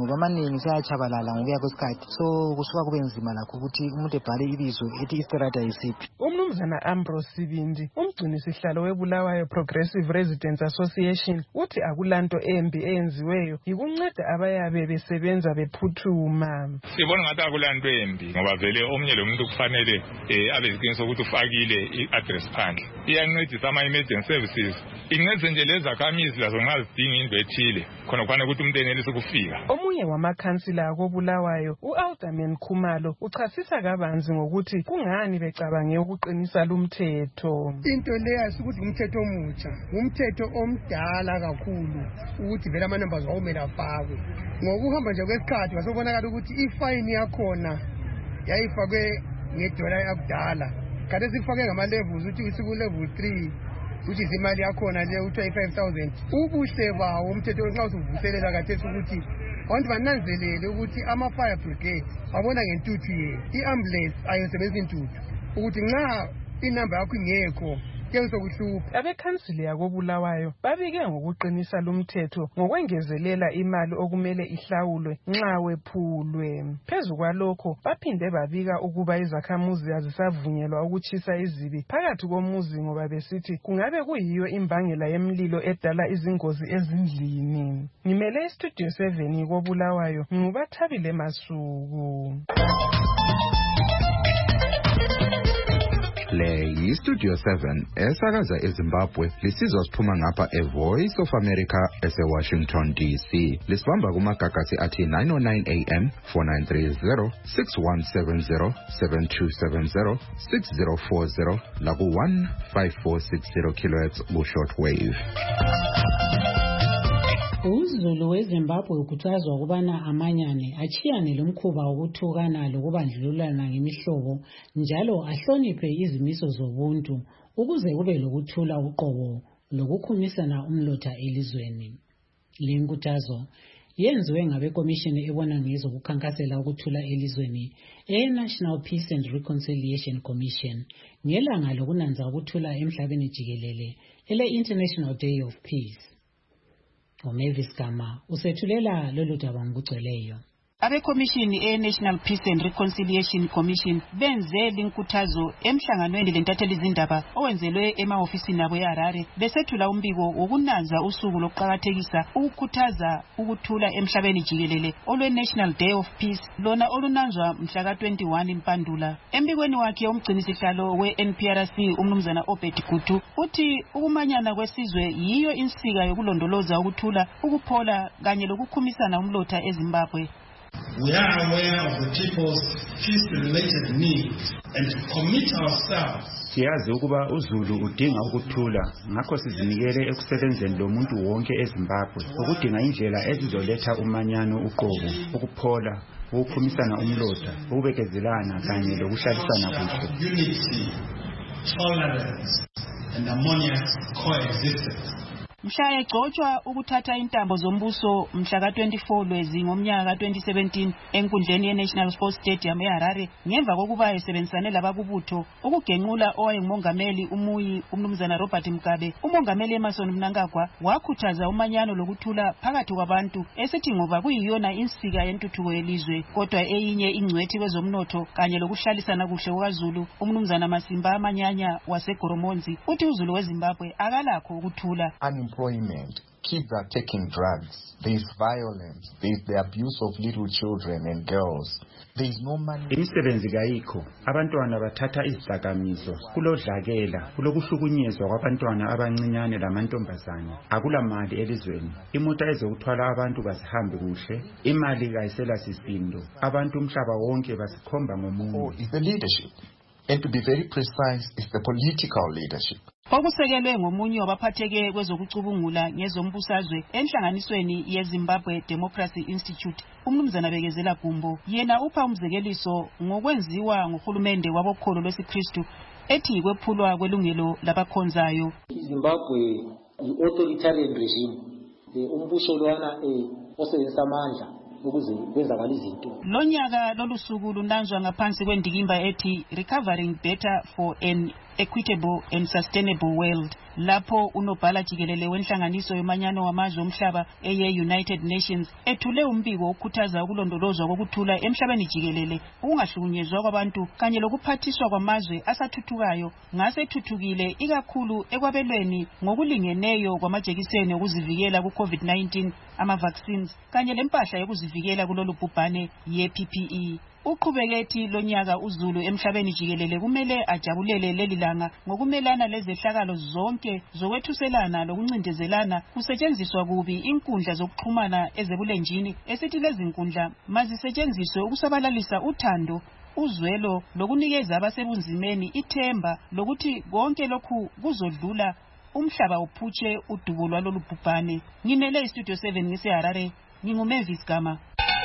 ngoba amaningi seyachabalala ngokuya kwesikhathi, so kusuka kube nzima lakho ukuthi umuntu ebhale ibizo ethi istrata yisiphi. Umnumzana Ambrose Sibindi, umgcini sihlalo weBulawayo Progressive Residents Association, uthi akulanto embi eyenziweyo yikunceda abayabe besebenza bephuthuma. Sibona ngathi akulanto embi ngoba vele omnye lo muntu kufanele abe iqiniso ukuthi ufakile i-address phandle. Iyancedisa ama-emergency services. Incede nje lezakhamizi lazo nxa zidinga into ethile khona kufanele ukuthi umuntu enelise ukufika. Omunye wamakhansila koBulawayo, u-Alderman Khumalo, uchasisa kabanzi ngokuthi kungani becabange ukuqinisa lumthetho. Into leyo ukuthi umthetho omutsha, umthetho omdala kakhulu ukuthi vele ama-numbers awumele afakwe. Ngokuhamba nje kwesikhathi wasobonakala ukuthi ifine yakhona yayifakwe ngedola yakudala. Kade sifake ngama-levels ukuthi usuku level three which is imali yakhona le u-twenty-five thousand. Ubuhle bawo umthetho nxa usuvuselela kathesi ukuthi abantu bananzelele ukuthi ama-fire brigade abona ngentuthu yethu. I-ambulance ayosebenzisa intuthu ukuthi nxa inamba yakho ingekho kuyokuhlupha. Abekhansili yakoBulawayo babike ngokuqinisa lumthetho ngokwengezelela imali okumele ihlawulwe nxa wephulwe. Phezu kwalokho baphinde babika ukuba izakhamuzi azisavunyelwa ukutshisa izibi phakathi komuzi ngoba besithi kungabe kuyiyo imbangela yemlilo edala izingozi ezindlini. Ngimele istudio seven koBulawayo, ngubathabile Masuku. Le yi-Studio seven esakaza eZimbabwe lisizwa siphuma ngapha eVoice of America ese-Washington D C. Lisibamba kumagagasi athi nine oh nine A M, four nine three zero, six one seven zero, seven two seven zero, six zero four zero laku one five four six zero kilohertz ku-shortwave. UZulu weZimbabwe ukhuthazwa ukubana amanyane achiyane lomkhuba wokuthukana lokubandlululana ngemihlobo njalo ahloniphe izimiso zobuntu ukuze kube lokuthula uqobo lokukhumisana umlotha elizweni. Le nkuthazo yenziwe ngabekomishini ebona ngezokukhankasela ukuthula elizweni e-National Peace and Reconciliation Commission ngelanga lokunanza ukuthula emhlabeni jikelele ele-International Day of Peace. Omavis Gama usethulela lolu daba ngokugcweleyo. Abekomishini e-National Peace and Reconciliation Commission benze linkuthazo emhlanganweni lentatheli izindaba owenzelwe ema-ofisini abo eHarare besethula umbiko wokunanza usuku lokuqakathekisa ukukhuthaza ukuthula emhlabeni jikelele olwe-National Day of Peace lona olunanzwa mhla ka twenty-one Mpandula. Embikweni wakhe umgcinisihlalo we-N P R C umnumzana Obed Gutu uthi ukumanyana kwesizwe yiyo insika yokulondoloza ukuthula, ukuphola kanye lokukhumisana umlotha eZimbabwe. We are aware of the people's peace-related needs and commit ourselves. Siyazi ukuba uZulu udinga ukuthula, ngakho sizinikele ekusebenzeni lo muntu wonke eZimbabwe ukudinga indlela ezizoletha umanyano, uqobo, ukuphola, ukukhumisana umlotha, ukubekezelana kanye lokuhlalisana kuhle. Unity, tolerance, and harmonious coexistence. Mhla egcotshwa ukuthatha intambo zombuso mhla ka twenty-four Lwezi ngomnyaka ka twenty seventeen enkundleni ye-National Sports Stadium eHarare ngemva kokuba esebenzisane labakubutho ukugenqula owayengumongameli umuyi umnumzana Robert Mugabe, umongameli Emmerson Mnangagwa wakhuthaza umanyano lokuthula phakathi kwabantu esithi ngoba kuyiyona insika yentuthuko yelizwe kodwa eyinye ingcwethi kwezomnotho kanye lokuhlalisana kuhle kwaZulu. Umnumzana Masimba Amanyanya waseGoromonzi uthi uZulu weZimbabwe akalakho ukuthula. Unemployment, kids are taking drugs, there is violence, there is the abuse of little children and girls. There is no money. Imisebenzi kayikho, abantwana bathatha izidakamizwa, kulodlakela, kulokuhlukunyezwa kwabantwana abancinyane lamantombazane. Akula mali elizweni, imota ezokuthwala abantu basihambe kuhle, imali kayisela sisindo, abantu umhlaba wonke basikhomba ngomunye. Oh, it's the leadership. And to be very precise, it's the political leadership. Okusekelwe ngomunye wabaphatheke kwezokucubungula ngezombusazwe enhlanganisweni yeZimbabwe Democracy Institute umnumzana Bekezela Gumbo yena upha umzekeliso ngokwenziwa ngohulumende wabokholo lwesiKristu ethi kwephulwa kwelungelo labakhonzayo. Zimbabwe i-authoritarian regime, umbuso lwana osebenzisa amandla ukuze kwenzakala izinto. Lonyaka lolusuku lunanzwa ngaphansi kwendikimba ethi Recovering Better for an Equitable and Sustainable World, lapho unobhala jikelele wenhlanganiso yomanyano wamazwe omhlaba eye-United Nations ethule umbiko okhuthaza ukulondolozwa kokuthula emhlabeni jikelele, ukungahlukunyezwa kwabantu kanye lokuphathiswa kwamazwe asathuthukayo ngasethuthukile ikakhulu ekwabelweni ngokulingeneyo kwamajekiseni okuzivikela ku-COVID nineteen, ama-vaccines kanye lempahla yokuzivikela kulolu bhubhane ye-P P E. Uqhubekethi lonyaka uZulu emhlabeni jikelele kumele ajabulele leli langa ngokumelana lezehlakalo zonke zokwethuselana lokuncindezelana kusetshenziswa kubi inkundla zokuxhumana ezebulenjini, esithi lezi nkundla mazisetshenziswe ukusabalalisa uthando, uzwelo lokunikeza abasebunzimeni ithemba lokuthi konke lokhu kuzodlula umhlaba uphutshe udubo lwalolu bhubhane. Ngimele iStudio seven ngiseHarare, nginguMavis Gama.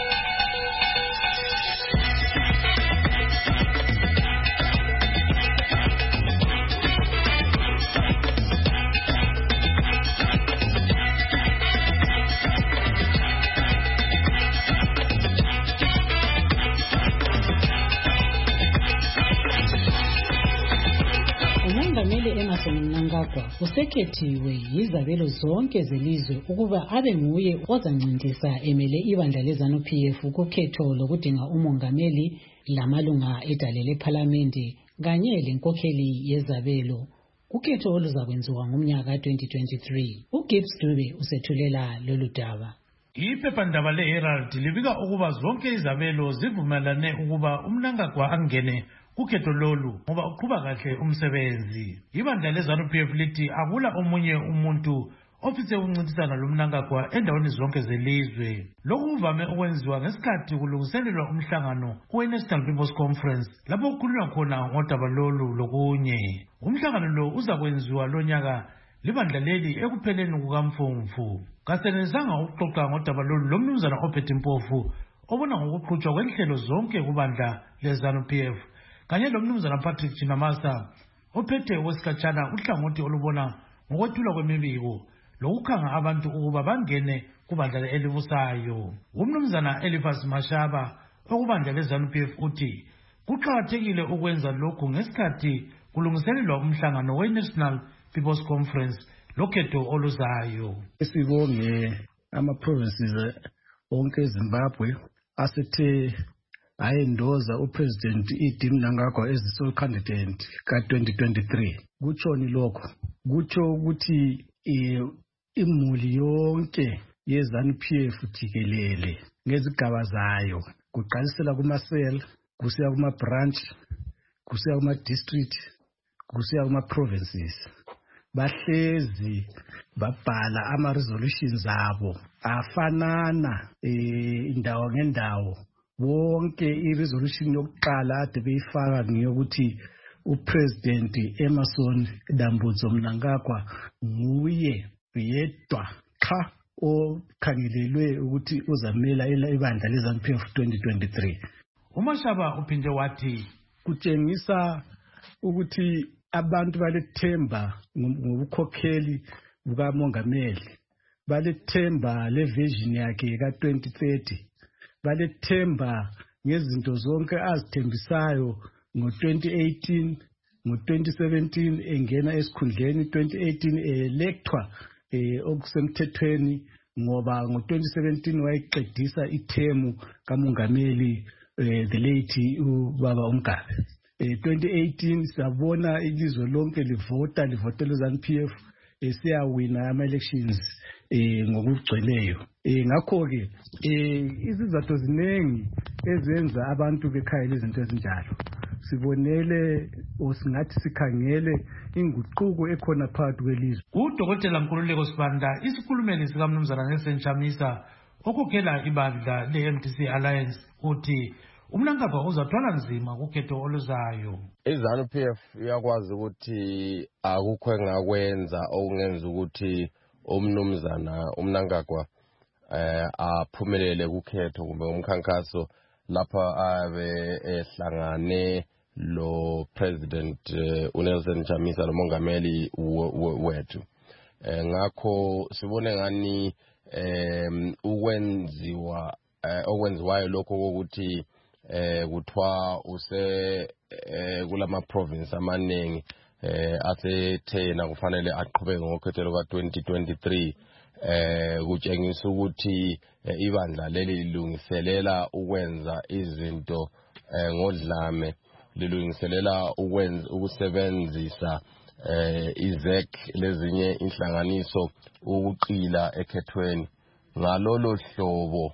uMongameli Emmerson Mnangagwa usekhethiwe yizabelo zonke zelizwe ukuba abe nguye ozancindisa emele ibandla leZANU-P F kukhetho lokudinga umongameli lamalunga edale lephalamende kanye lenkokheli yezabelo kukhetho oluzakwenziwa ngomnyaka twenty twenty-three. uGibbs Dube usethulela lolu daba. Iphephandaba leHerald libika ukuba zonke izabelo zivumelane ukuba uMnangagwa angene kukhetho lolu ngoba uqhuba kahle umsebenzi. Ibandla leZANU-P F lithi akula omunye umuntu ofise ukuncintisana loMnangagwa endaweni zonke zelizwe. Lokhu kuvame ukwenziwa ngesikhathi kulungiselelwa umhlangano we-National People's Conference lapho kukhulunywa khona ngodaba lolu lokunye. Umhlangano lo uzakwenziwa lonyaka libandla leli ekupheleni kukaMfumfu. Kasenenzanga ukuxoxa ngodaba lolu lomnumzana ophethe impofu obona ngokuqhutshwa kwenhlelo zonke kubandla leZANU-P F kanye lomnumzana Patrick Chinamasa ophethe wesikhatshana uhlangothi olubona ngokwethula kwemibiko lokukhanga abantu ukuba bangene kubandla elibusayo. Umnumzana Eliphas Mashaba okubandla leZANU-P F uthi kuqakathekile ukwenza lokhu ngesikhathi kulungiselelwa umhlangano we-National People's Conference lokhetho oluzayo. Sibonge ama-provinces onke eZimbabwe asethe ayendoza uPresident Idi Mnangagwa as the sole candidate ka twenty twenty-three. Kutshoni lokho kutsho ukuthi imuli yonke yeZANU-P F jikelele ngezigaba zayo kuqalisela kuma-cell kusiya kuma-branch kusiya kuma-district kusiya kuma-provinces bahlezi babhala ama-resolutions abo afanana indawo ngendawo. Wonke i-resolution yokuqala ade beyifaka ngiyokuthi uPresident Emmerson Dambudzo Mnangagwa nguye yedwa cha okhangelelwe ukuthi uzamela ibandla leZANU-P F twenty twenty-three. uMashaba uphinde wathi kutshengisa ukuthi abantu balethemba ngobukhokheli bukamongameli, balethemba levision yakhe ka twenty thirty, balethemba ngezinto zonke azithembisayo ngo twenty eighteen, ngo twenty seventeen engena esikhundleni, twenty eighteen electwa okusemthethweni ngoba ngo twenty seventeen wayeqedisa ithemu kamongameli the late ubaba uMgabe. twenty eighteen sabona ilizwe lonke livota livotela iZANU-P F esiyawina ama-elections ngokugcweleyo. Ngakho ke izizathu ziningi ezenza abantu bekhayela izinto ezinjalo. Sibonele osingathi sikhangele inguquko ekhona phakathi kwelizwe. uDokotela Nkululeko Sibanda isikhulumeli sikaMnumzana Nelson Chamisa okhokhela ibandla le-M D C Alliance uthi uMnangagwa uzathwala nzima kukhetho oluzayo. iZANU-P F iyakwazi ukuthi akukho engakwenza okungenza ukuthi umnumzana uMnangagwa eh aphumelele kukhetho kumbe umkhankaso lapha abe ehlangane lo President uNelson Chamisa lo mongameli wethu. Ngakho sibone ngani em ukwenziwa okwenziwayo lokho ukuthi eh kuthiwa use kulama province amaningi eh athena kufanele aqhubeke ngokhetho luka twenty twenty-three eh kutshengisa ukuthi ibandla leli lilungiselela ukwenza izinto ngodlame, lilungiselela ukwenza ukusebenzisa eh izek lezinye inhlanganiso ukuqila ekhethweni. Ngalolo hlobo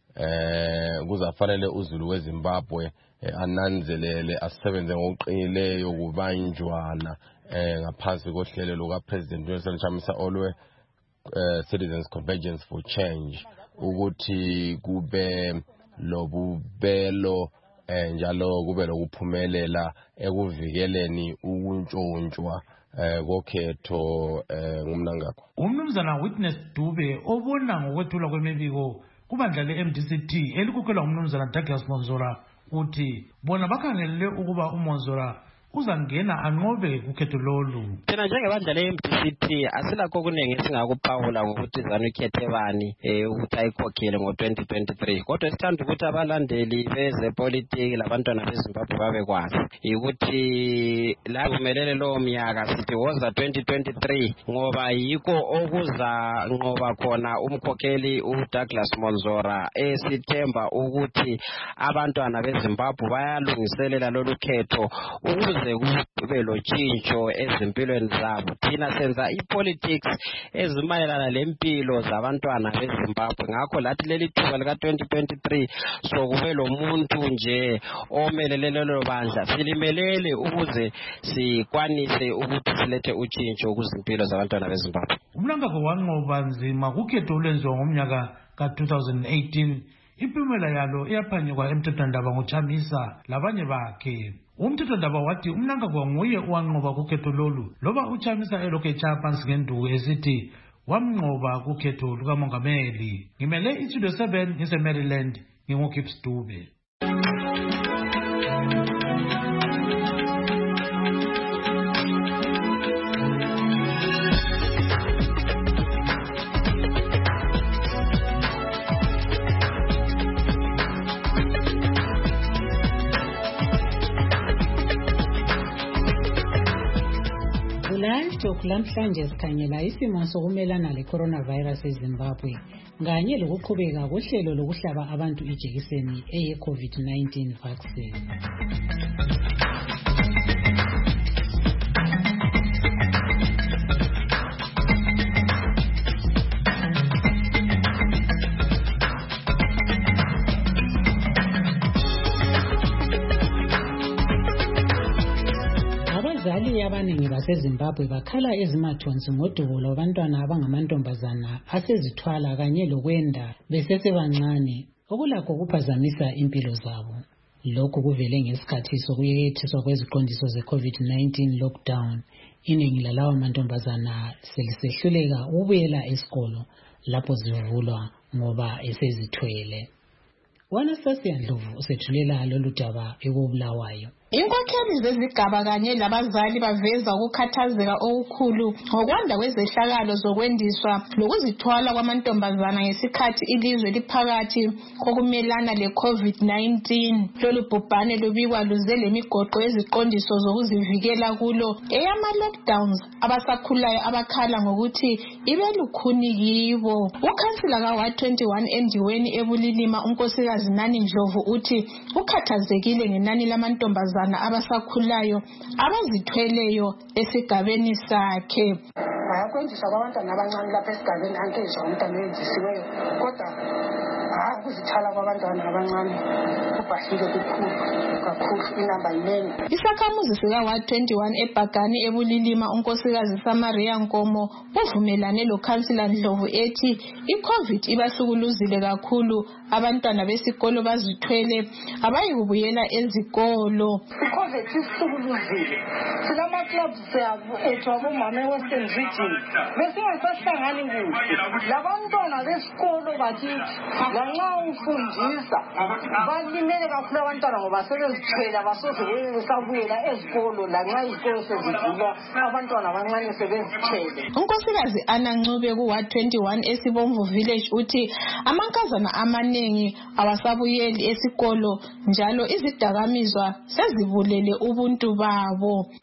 eh kuzafanele uZulu weZimbabwe ananzelele asebenze ngokuqinileyo kubanjwana eh ngaphansi kohlelo luka President Nelson Chamisa olwe Citizens Convergence for Change ukuthi kube lobubelo eh njalo kube lokuphumelela ekuvikeleni ukuntshontshwa eh kokhetho eh ngumnangagwa. Umnumzana Witness Dube obona ngokwethula kwemibiko kubandla le-M D C T elikukelwa umnumzana Douglas Monzora uthi bona bakhangelele ukuba uMonzora uzangena anqobe ukhetho lolu. Thina njengebandla le-M D C T asilakho okuningi singakuphawula ngokuthi ZANU ikhethe bani eh ukuthi ayikhokhele ngo twenty twenty-three, kodwa sithanda ukuthi abalandeli bezepolitiki labantwana beZimbabwe babekwazi ukuthi la kumelele lo mnyaka sithi woza twenty twenty-three ngoba yiko okuza nqoba khona umkhokheli uDouglas Monzora esithemba ukuthi abantwana beZimbabwe bayalungiselela lolu khetho ukuze kube lotshintsho ezimpilweni zabo. Thina senza ipolitics ezimayelana lempilo zabantwana beZimbabwe, ngakho lathi leli thuba lika twenty twenty-three so kube lo muntu nje omelele lelo bandla silimelele ukuze sikwanise ukuthi silethe utshintsho kuzimpilo zabantwana beZimbabwe. Umnangagwa wanqoba nzima kukhetho olwenziwa ngomnyaka ka two thousand eighteen. Impumela yalo iyaphanyekwa emthethwandaba ngoChamisa labanye bakhe. Umthethwandaba wathi umnangagwa nguye owanqoba kukhetho lolu loba uChamisa elokhu etshaya phansi ngenduku esithi wamnqoba kukhetho lukamongameli. Ngimele iStudio seven ngise-Maryland, nginguKips Dube. Lamhlanje sikhangela isimo sokumelana le-coronavirus eZimbabwe kanye lokuqhubeka kohlelo lokuhlaba abantu ijekiseni eye-COVID nineteen vaccine. Abazali abaningi baseZimbabwe bakhala ezimathonsi ngodubo lwabantwana abangamantombazana asezithwala kanye lokwenda besesebancane okulakho kuphazamisa impilo zabo. Lokhu kuvele ngesikhathi sokuyekethiswa kweziqondiso ze-COVID nineteen lockdown. Iningi lalawa mantombazana selisehluleka ukubuyela esikolo lapho zivulwa ngoba esezithwele. Wanastasia Ndlovu usethulela lolu daba ekubulawayo. Inkokheli zezigaba kanye labazali baveza ukukhathazeka okukhulu ngokwanda kwezehlakalo zokwendiswa lokuzithwala kwamantombazana ngesikhathi ilizwe liphakathi kokumelana le-COVID nineteen. Lolu bhubhane lubikwa luze lemigoqo yeziqondiso zokuzivikela kulo eyama-lockdowns abasakhulayo abakhala ngokuthi ibe lukhuni kibo. Ukhansila ka-Ward twenty-one endiweni ebulilima unkosikazi Nani Ndlovu uthi ukhathazekile ngenani lamantombazana abasakhulayo abazithweleyo esigabeni sakhe. Bayakwendiswa kwabantwana abancane lapha esigabeni ankezwa umntwana oyendisiweyo, kodwa hayi ukuzithala kwabantwana abancane kubhahile kukhulu kakhulu, inamba yinene. Isakhamuzi sika-Ward twenty-one eBhagani ebulilima unkosikazi Samaria Nkomo uvumelane lokhansila Ndlovu ethi i-COVID ibahlukuluzile kakhulu, abantwana besikolo bazithwele abayikubuyela ezikolo. I-COVID isihlukuluzile. Silama-clubs ethu abomama e-Western Region besingasahlangani kuhle. Labantwana besikolo bakithi lanxa ufundisa balimele kakhulu abantwana ngoba sebezithwele abasoze besabuyela ezikolo lanxa izikolo sezivulwa abantwana abancane sebezithwele. Unkosikazi Ana Ncube ku-Ward twenty-one eSibomvu Village uthi amankazana amaningi awasabuyeli esikolo njalo izidakamizwa sezibulele ubuntu babo.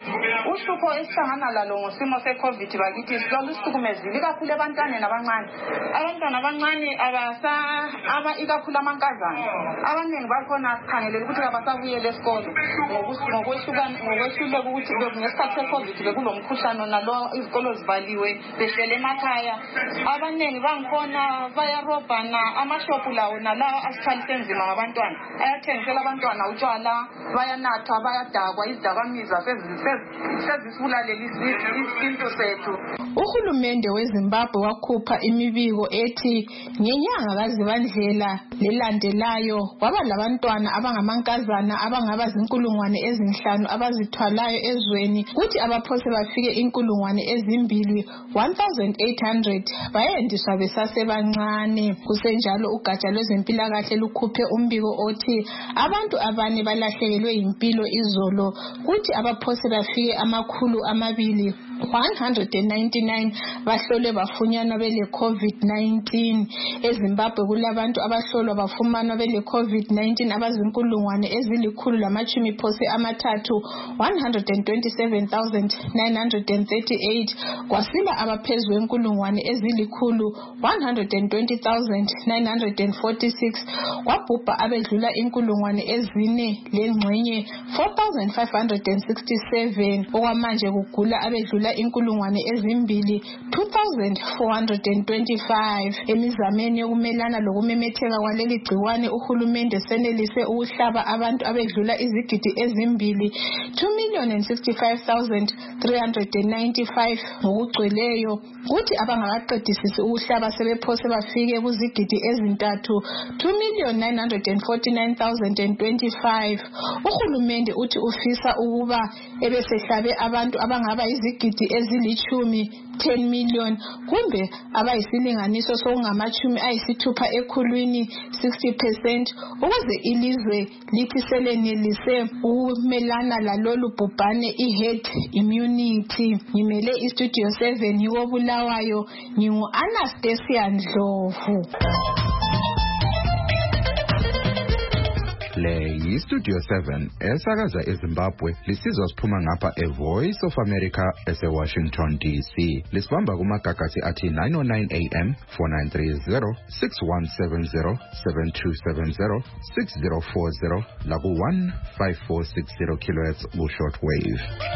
uhlupho esihlangana lalo ngosimo se-covid bakithi luhlukumezile ikakhulu ebantwaneni abancane. Abantwana abancane abasa aba ikakhulu amankazana abaningi bakhona sikhangelele ukuthi abasabuyele esikolo ngokwehlukana ngokwehluleka ukuthi ngesikhathi se-covid bekulomkhuhlane nalo izikolo zivaliwe behlele emakhaya. Abaningi bangikhona bayarobhana amashophu lawo nalawa asithalise nzima ngabantwana ayathengisela abantwana utshwala bayanatha bayadakwa izidakamizwa sezisibulaleli isintu sethu. Uhulumende weZimbabwe wakhupha imibiko ethi ngenyanga kaZibandlela lelandelayo kwaba labantwana abangamankazana abangaba zinkulungwane ezinhlanu abazithwalayo ezweni kuthi abaphose bafike inkulungwane ezimbili one thousand eight hundred bayendiswa besasebancane. Kusenjalo ugatsha lwezempilakahle lukhuphe umbiko othi abantu abane balahlekelwe impilo izolo kuthi abaphose bafike amakhulu amabili one hundred ninety-nine bahlolwe bafunyanwa bele COVID nineteen. EZimbabwe kulabantu abahlolwa bafumanwa bele COVID nineteen abazinkulungwane ezilikhulu lamachumi phose amathathu one hundred twenty-seven thousand nine hundred thirty-eight kwasila abaphezulu enkulungwane ezilikhulu one hundred twenty thousand nine hundred forty-six kwabhubha abedlula inkulungwane ezine lengxenye four thousand five hundred sixty-seven okwamanje kugula abedlula inkulungwane ezimbili two thousand four hundred twenty-five. Emizameni yokumelana lokumemetheka kwaleli gciwane uhulumende senelise ukuhlaba abantu abedlula izigidi ezimbili two million sixty-five thousand three hundred ninety-five ngokugcweleyo kuthi abangakaqedisisi ukuhlaba sebephose bafike kuzigidi ezintathu two million nine hundred forty-nine thousand twenty-five. Uhulumende uthi ufisa ukuba ebesehlabe abantu abangaba izigidi ezilichumi ten million kumbe abayisilinganiso sokungamachumi ayisithupha ekhulwini sixty percent ukuze ilizwe lithi selenelise ukumelana lalolu bhubhane i-herd immunity. Ngimele istudio seven yiwobulawayo ngingu Anastasia Ndlovu. Le yiStudio seven esakaza eZimbabwe lisizwa siphuma ngapha eVoice of America eseWashington D C. Lisibamba kumagagasi athi nine oh nine A M, four nine three zero, six one seven zero, seven two seven zero, six zero four zero laku one five four six zero kilohertz ku shortwave.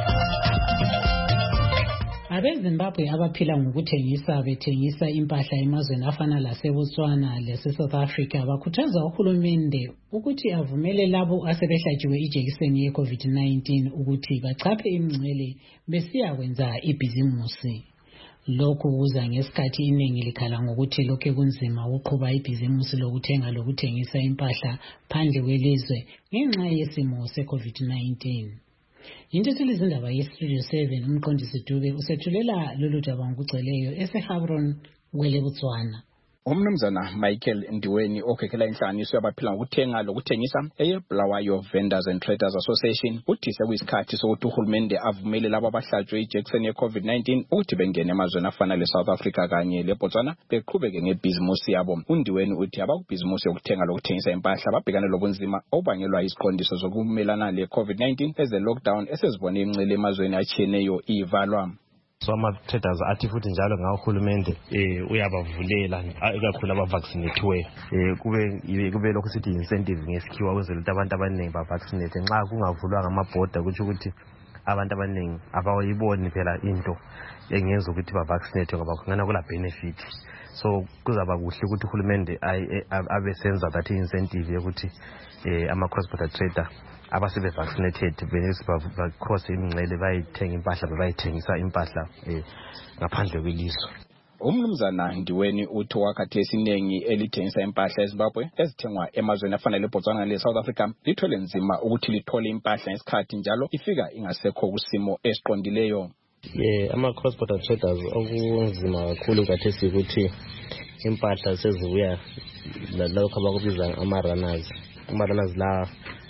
AbeZimbabwe abaphila ngokuthengisa bethengisa impahla emazweni afana laseBotswana lase-South Africa bakhuthaza uhulumende ukuthi avumele labo asebehlatshiwe ijekiseni ye-COVID nineteen ukuthi bachaphe imingcele besiya kwenza ibhizimusi. Lokhu kuza ngesikhathi iningi likhala ngokuthi lokho kunzima ukuqhuba ibhizimusi lokuthenga lokuthengisa impahla phandle kwelizwe ngenxa yesimo se-COVID nineteen. Yintetho izindaba yeStudio seven umqondisi Dube usethulela lolu daba ngokugcweleyo eseHabron kwele Botswana. Umnumzana Michael Ndiweni okhekhela inhlanganiso yabaphila ngokuthenga lokuthengisa eyeBulawayo Vendors and Traders Association uthi sekuyisikhathi sokuthi uhulumende avumele labo abahlatshwe ijekiseni ye-COVID nineteen ukuthi bengene emazweni afana le-South Africa kanye leBotswana beqhubeke ngebhizimusi yabo. UNdiweni uthi abakubhizimusi yokuthenga lokuthengisa impahla babhekane lobunzima obangelwa iziqondiso zokumelana le-COVID nineteen eze-lockdown esezibone imncele emazweni atshiyeneyo ivalwa. So ama-traders athi futhi njalo ngawo uhulumende eh uyabavulela ikakhulu abavaccinathiwe eh kube kube lokho sithi incentive ngesikhiwa ukwenzela ukuthi abantu abaningi bavaccinate nxa kungavulwa amabhoda kuthi ukuthi abantu abaningi abawayiboni phela into engenza ukuthi bavaccinate ngoba kungana kula benefit. So kuzaba kuhle ukuthi uhulumende abesenza that incentive yokuthi eh ama cross border trader abasebe vaccinated benesi ba cross imingcele bayithenga impahla bayithengisa impahla eh ngaphandle kwelizwe. Umnumzana Ndiweni uthi wakhathi esiningi elithengisa impahla eZimbabwe ezithengwa emazweni afana leBotswana leSouth Africa lithole nzima ukuthi lithole impahla ngesikhathi njalo ifika ingasekho kusimo esiqondileyo. Yeah, ama cross border traders okunzima kakhulu kathesi ukuthi impahla sezibuya lalokho abakubiza ama runners. Ama runners la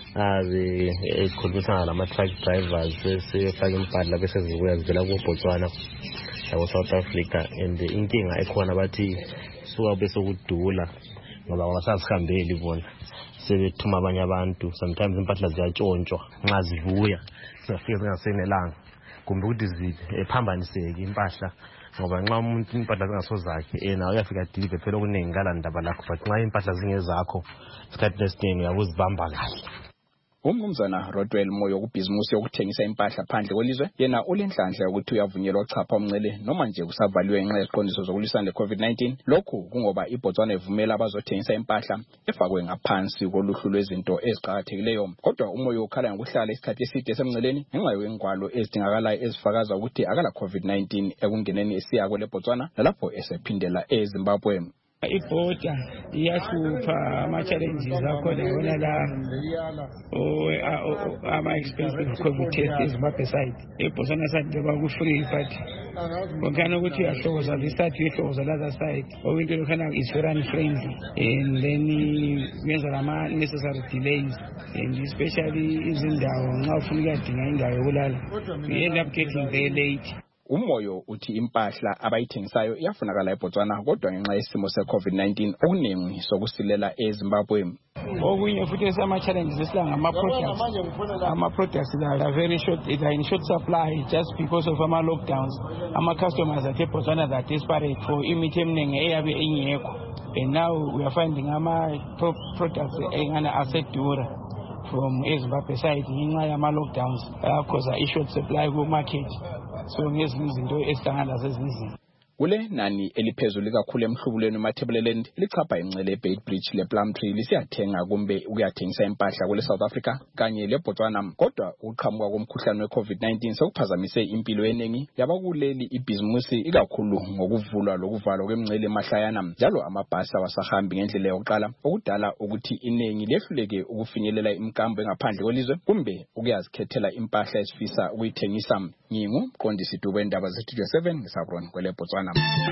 abe ekhulumisana lama truck drivers sefaka impahla bese zibuya zivela kuBotswana lawo South Africa and inkinga ekhona bathi suka bese kudula ngoba abasazihambeli bona sebethuma abanye abantu sometimes impahla ziyatshontshwa nxa zivuya zingafika zingasenelanga kumbe ukuthi ziphambaniseke impahla ngoba nxa umuntu impahla zingasozakhe yena uyafika deliver phela okuningi ngalandaba lakho but nxa impahla zingezakho isikhathi esiningi uyabuzibamba kahle. Umnumzana Rodwell Moyo kubhizimusi yokuthengisa impahla phandle kwelizwe yena ulenhlanhla ukuthi uyavunyelwa uchapha umncele noma nje kusavaliwe ngenxa yeziqondiso zokulwisana le-COVID nineteen. Lokhu kungoba iBotswana ivumela abazothengisa impahla efakwe ngaphansi koluhlu lwezinto eziqhakathekileyo. Kodwa uMoyo ukhala ngokuhlala isikhathi eside esemnceleni ngenxa yengwalo ezidingakalayo ezifakaza ukuthi akala COVID nineteen ekungeneni esiya kwele Botswana nalapho esephindela eZimbabwe. Ibhoda iyahlupha ama-challenges akhona yona la ama-expensive COVID test eZimbabwe side. eBotswana side loba ku-free but ngokhana ukuthi uyahlokoza visithathu uyehlokoza la side okuyinto lokhana is very unfriendly and then kuyenza lama-necessary delays and especially izindawo nxa ufuna ukuyadinga indawo yokulala you end up getting very late. Umoyo uthi impahla abayithengisayo iyafunakala eBotswana kodwa ngenxa yesimo se-COVID nineteen okuningi sokusilela eZimbabwe. Okunye futhi esama-challenges esilanga ama-products ama-products are very short, they are in short supply just because of ama-lockdowns. Ama-customers at eBotswana are desperate for imithi eminingi eyabe ingekho and now we are finding ama-products engana asedura from eZimbabwe side ngenxa yama-lockdowns cause i-short supply ku-market. So ngezinye izinto esihlangana nazo ezinzima. Kule nani eliphezulu kakhulu emhlubulweni uMathebeleland lichapha incele eBait Bridge lePlumtree lisiyathenga kumbe ukuyathengisa impahla kule South Africa kanye leBotswana. Kodwa uqhamuka komkhuhlane we-COVID nineteen sekuphazamise impilo eningi yabakuleli ibhizimusi ikakhulu ngokuvulwa lokuvalwa kwemncele emahlayana njalo amabhasi awasahambi ngendlela yokuqala okudala ukuthi iningi lehluleke ukufinyelela imkambo engaphandle kwelizwe kumbe ukuyazikhethela impahla esifisa ukuyithengisa. Ngingu Qondisi Dube ndaba ze-Studio seven ngisabron kwele Botswana.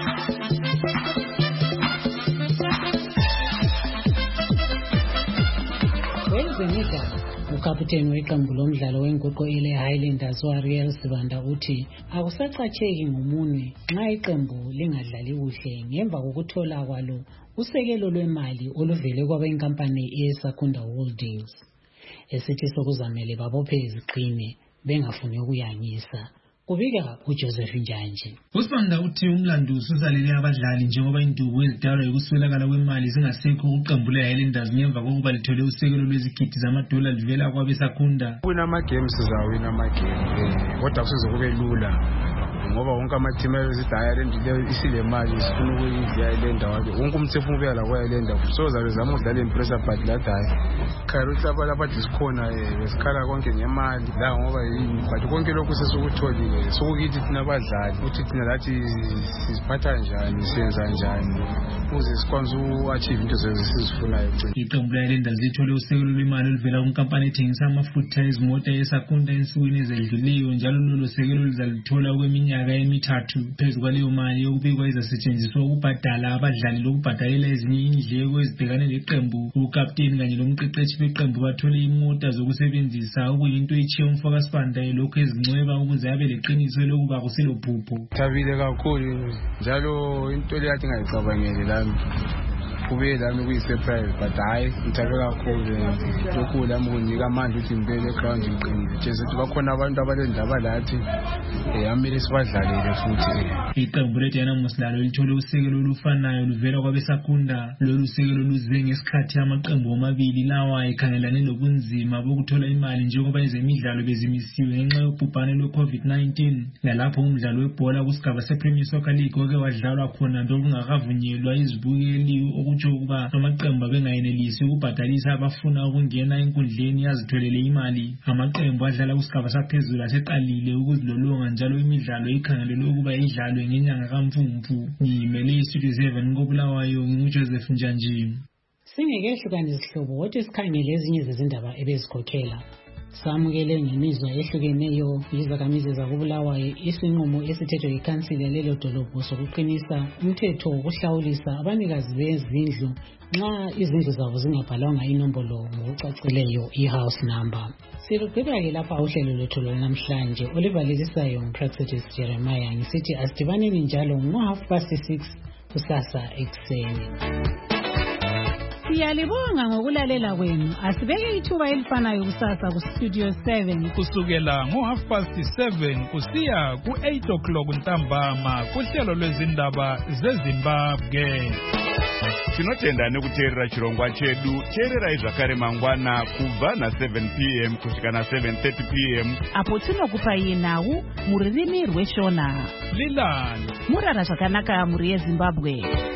Wezemidlalo ukaputeni weqembu lomdlalo wenguqu ele Highlanders uAriel Sibanda uthi akusacatsheki ngomunwe nxa iqembu lingadlali kuhle ngemva kokuthola kwalo usekelo lwemali oluvele kwabenkampani yeSakunda Holdings. Esithi sokuzamele babophe iziqine bengafuni ukuyangisa. Kubika uJoseph Njanje. Usibanda uthi umlando ususalele abadlali njengoba induku ezidalwa ukuswelakala kwemali zingasekho uqembu leHighlanders ngemva kokuba lithole usekelo lwezigidi zamadola livela kwabeSakunda. Wina ama games sizawina ama games kodwa kusizokube lula ngoba wonke ama team ezithi Ireland le isile mali sifuna ukuyidla iLand wabe wonke umtsefu ubeka la kwa iLand so zabe zama udlala impressor but la dai Kairuthi abala bathi sikhona esikhala konke ngemali la ngoba yini but konke lokhu sesukutholile sokukithi thina abadlali ukuthi thina lathi siziphatha njani siyenza njani ukuze sikwazi uachieve into zesizifunayo. Iqembu leHighlanders lithole usekelo lwemali oluvela kunkampani ethengisa amafutha ezimota yeSakunda ensukwini ezedluleyo njalo lolo sekelo lizalithola okweminyaka emithathu. Phezu kwaleyo mali yokubikwa izasetshenziswa ukubhadala abadlali lokubhadalela ezinye indleko ezibhekane leqembu. Ukapteni kanye lomqeqeshi beqembu bathole imota zokusebenzisa okuyinto echiye umfaka Sibanda lokho ezincweba ukuze abe leqiniso lokuba kuselo phupho. Thabile kakhulu njalo into le yathi ngayicabangeli lami kube lami kuyi-surprise but hayi ngithabe kakhulu lokhu lami kunika amandla ukuthi ngibele eground ngiqinile nje ukuthi bakhona abantu abalendaba lathi amele sibadlalele futhi. Iqembu leDynamos lalo lithole usekelo olufanayo luvela kwabeSakunda. Lolu sekelo luze ngesikhathi amaqembu omabili lawa ekhangelane lobunzima bokuthola imali njengoba ezemidlalo bezimisiwe ngenxa yobhubhane lwe-COVID nineteen lalapho umdlalo webhola kusigaba sePremier Soccer League oke wadlalwa khona bekungakavunyelwa izibukeli okutsho ukuba amaqembu abengayenelisi ukubhadalisa abafuna ukungena enkundleni yazitholele imali. Amaqembu adlala kusigaba saphezulu aseqalile ukuzilolonga njalo imidlalo ikhangelelwe ukuba idlalwe ngenyanga kaMfumfu. Ngimele iStudio seven koBulawayo nginguJoseph Njanji. Singekehlukana izihlobo kodwa sikhangele ezinye zezindaba ebezikhokhela. Samukele ngemizwa ehlukeneyo izakhamizi zakoBulawayo isinqumo esithethwe yikhansila lelo dolobho sokuqinisa umthetho wokuhlawulisa abanikazi bezindlu nxa izindlu zabo zingabhalwanga inombolo ngokucacileyo i-house number. Silugqiba-ke lapha uhlelo lwethu lwanamhlanje olivalelisayo nguPraxedis Jeremiah ngisithi asidibaneni njalo ngo half past six kusasa ekuseni. Siyalibonga ngokulalela kwenu. Asibeke ithuba elifanayo kusasa ku Studio seven kusukela ngo half past seven kusiya ku eight o'clock ntambama kuhlelo lwezindaba zeZimbabwe. Tinotenda nekuteerera chirongwa chedu. Teererai zvakare mangwana kubva na seven p m kusvika na seven thirty p m apo tinokupai nhau muririmi rweshona. Lilani murara zvakanaka muri yeZimbabwe.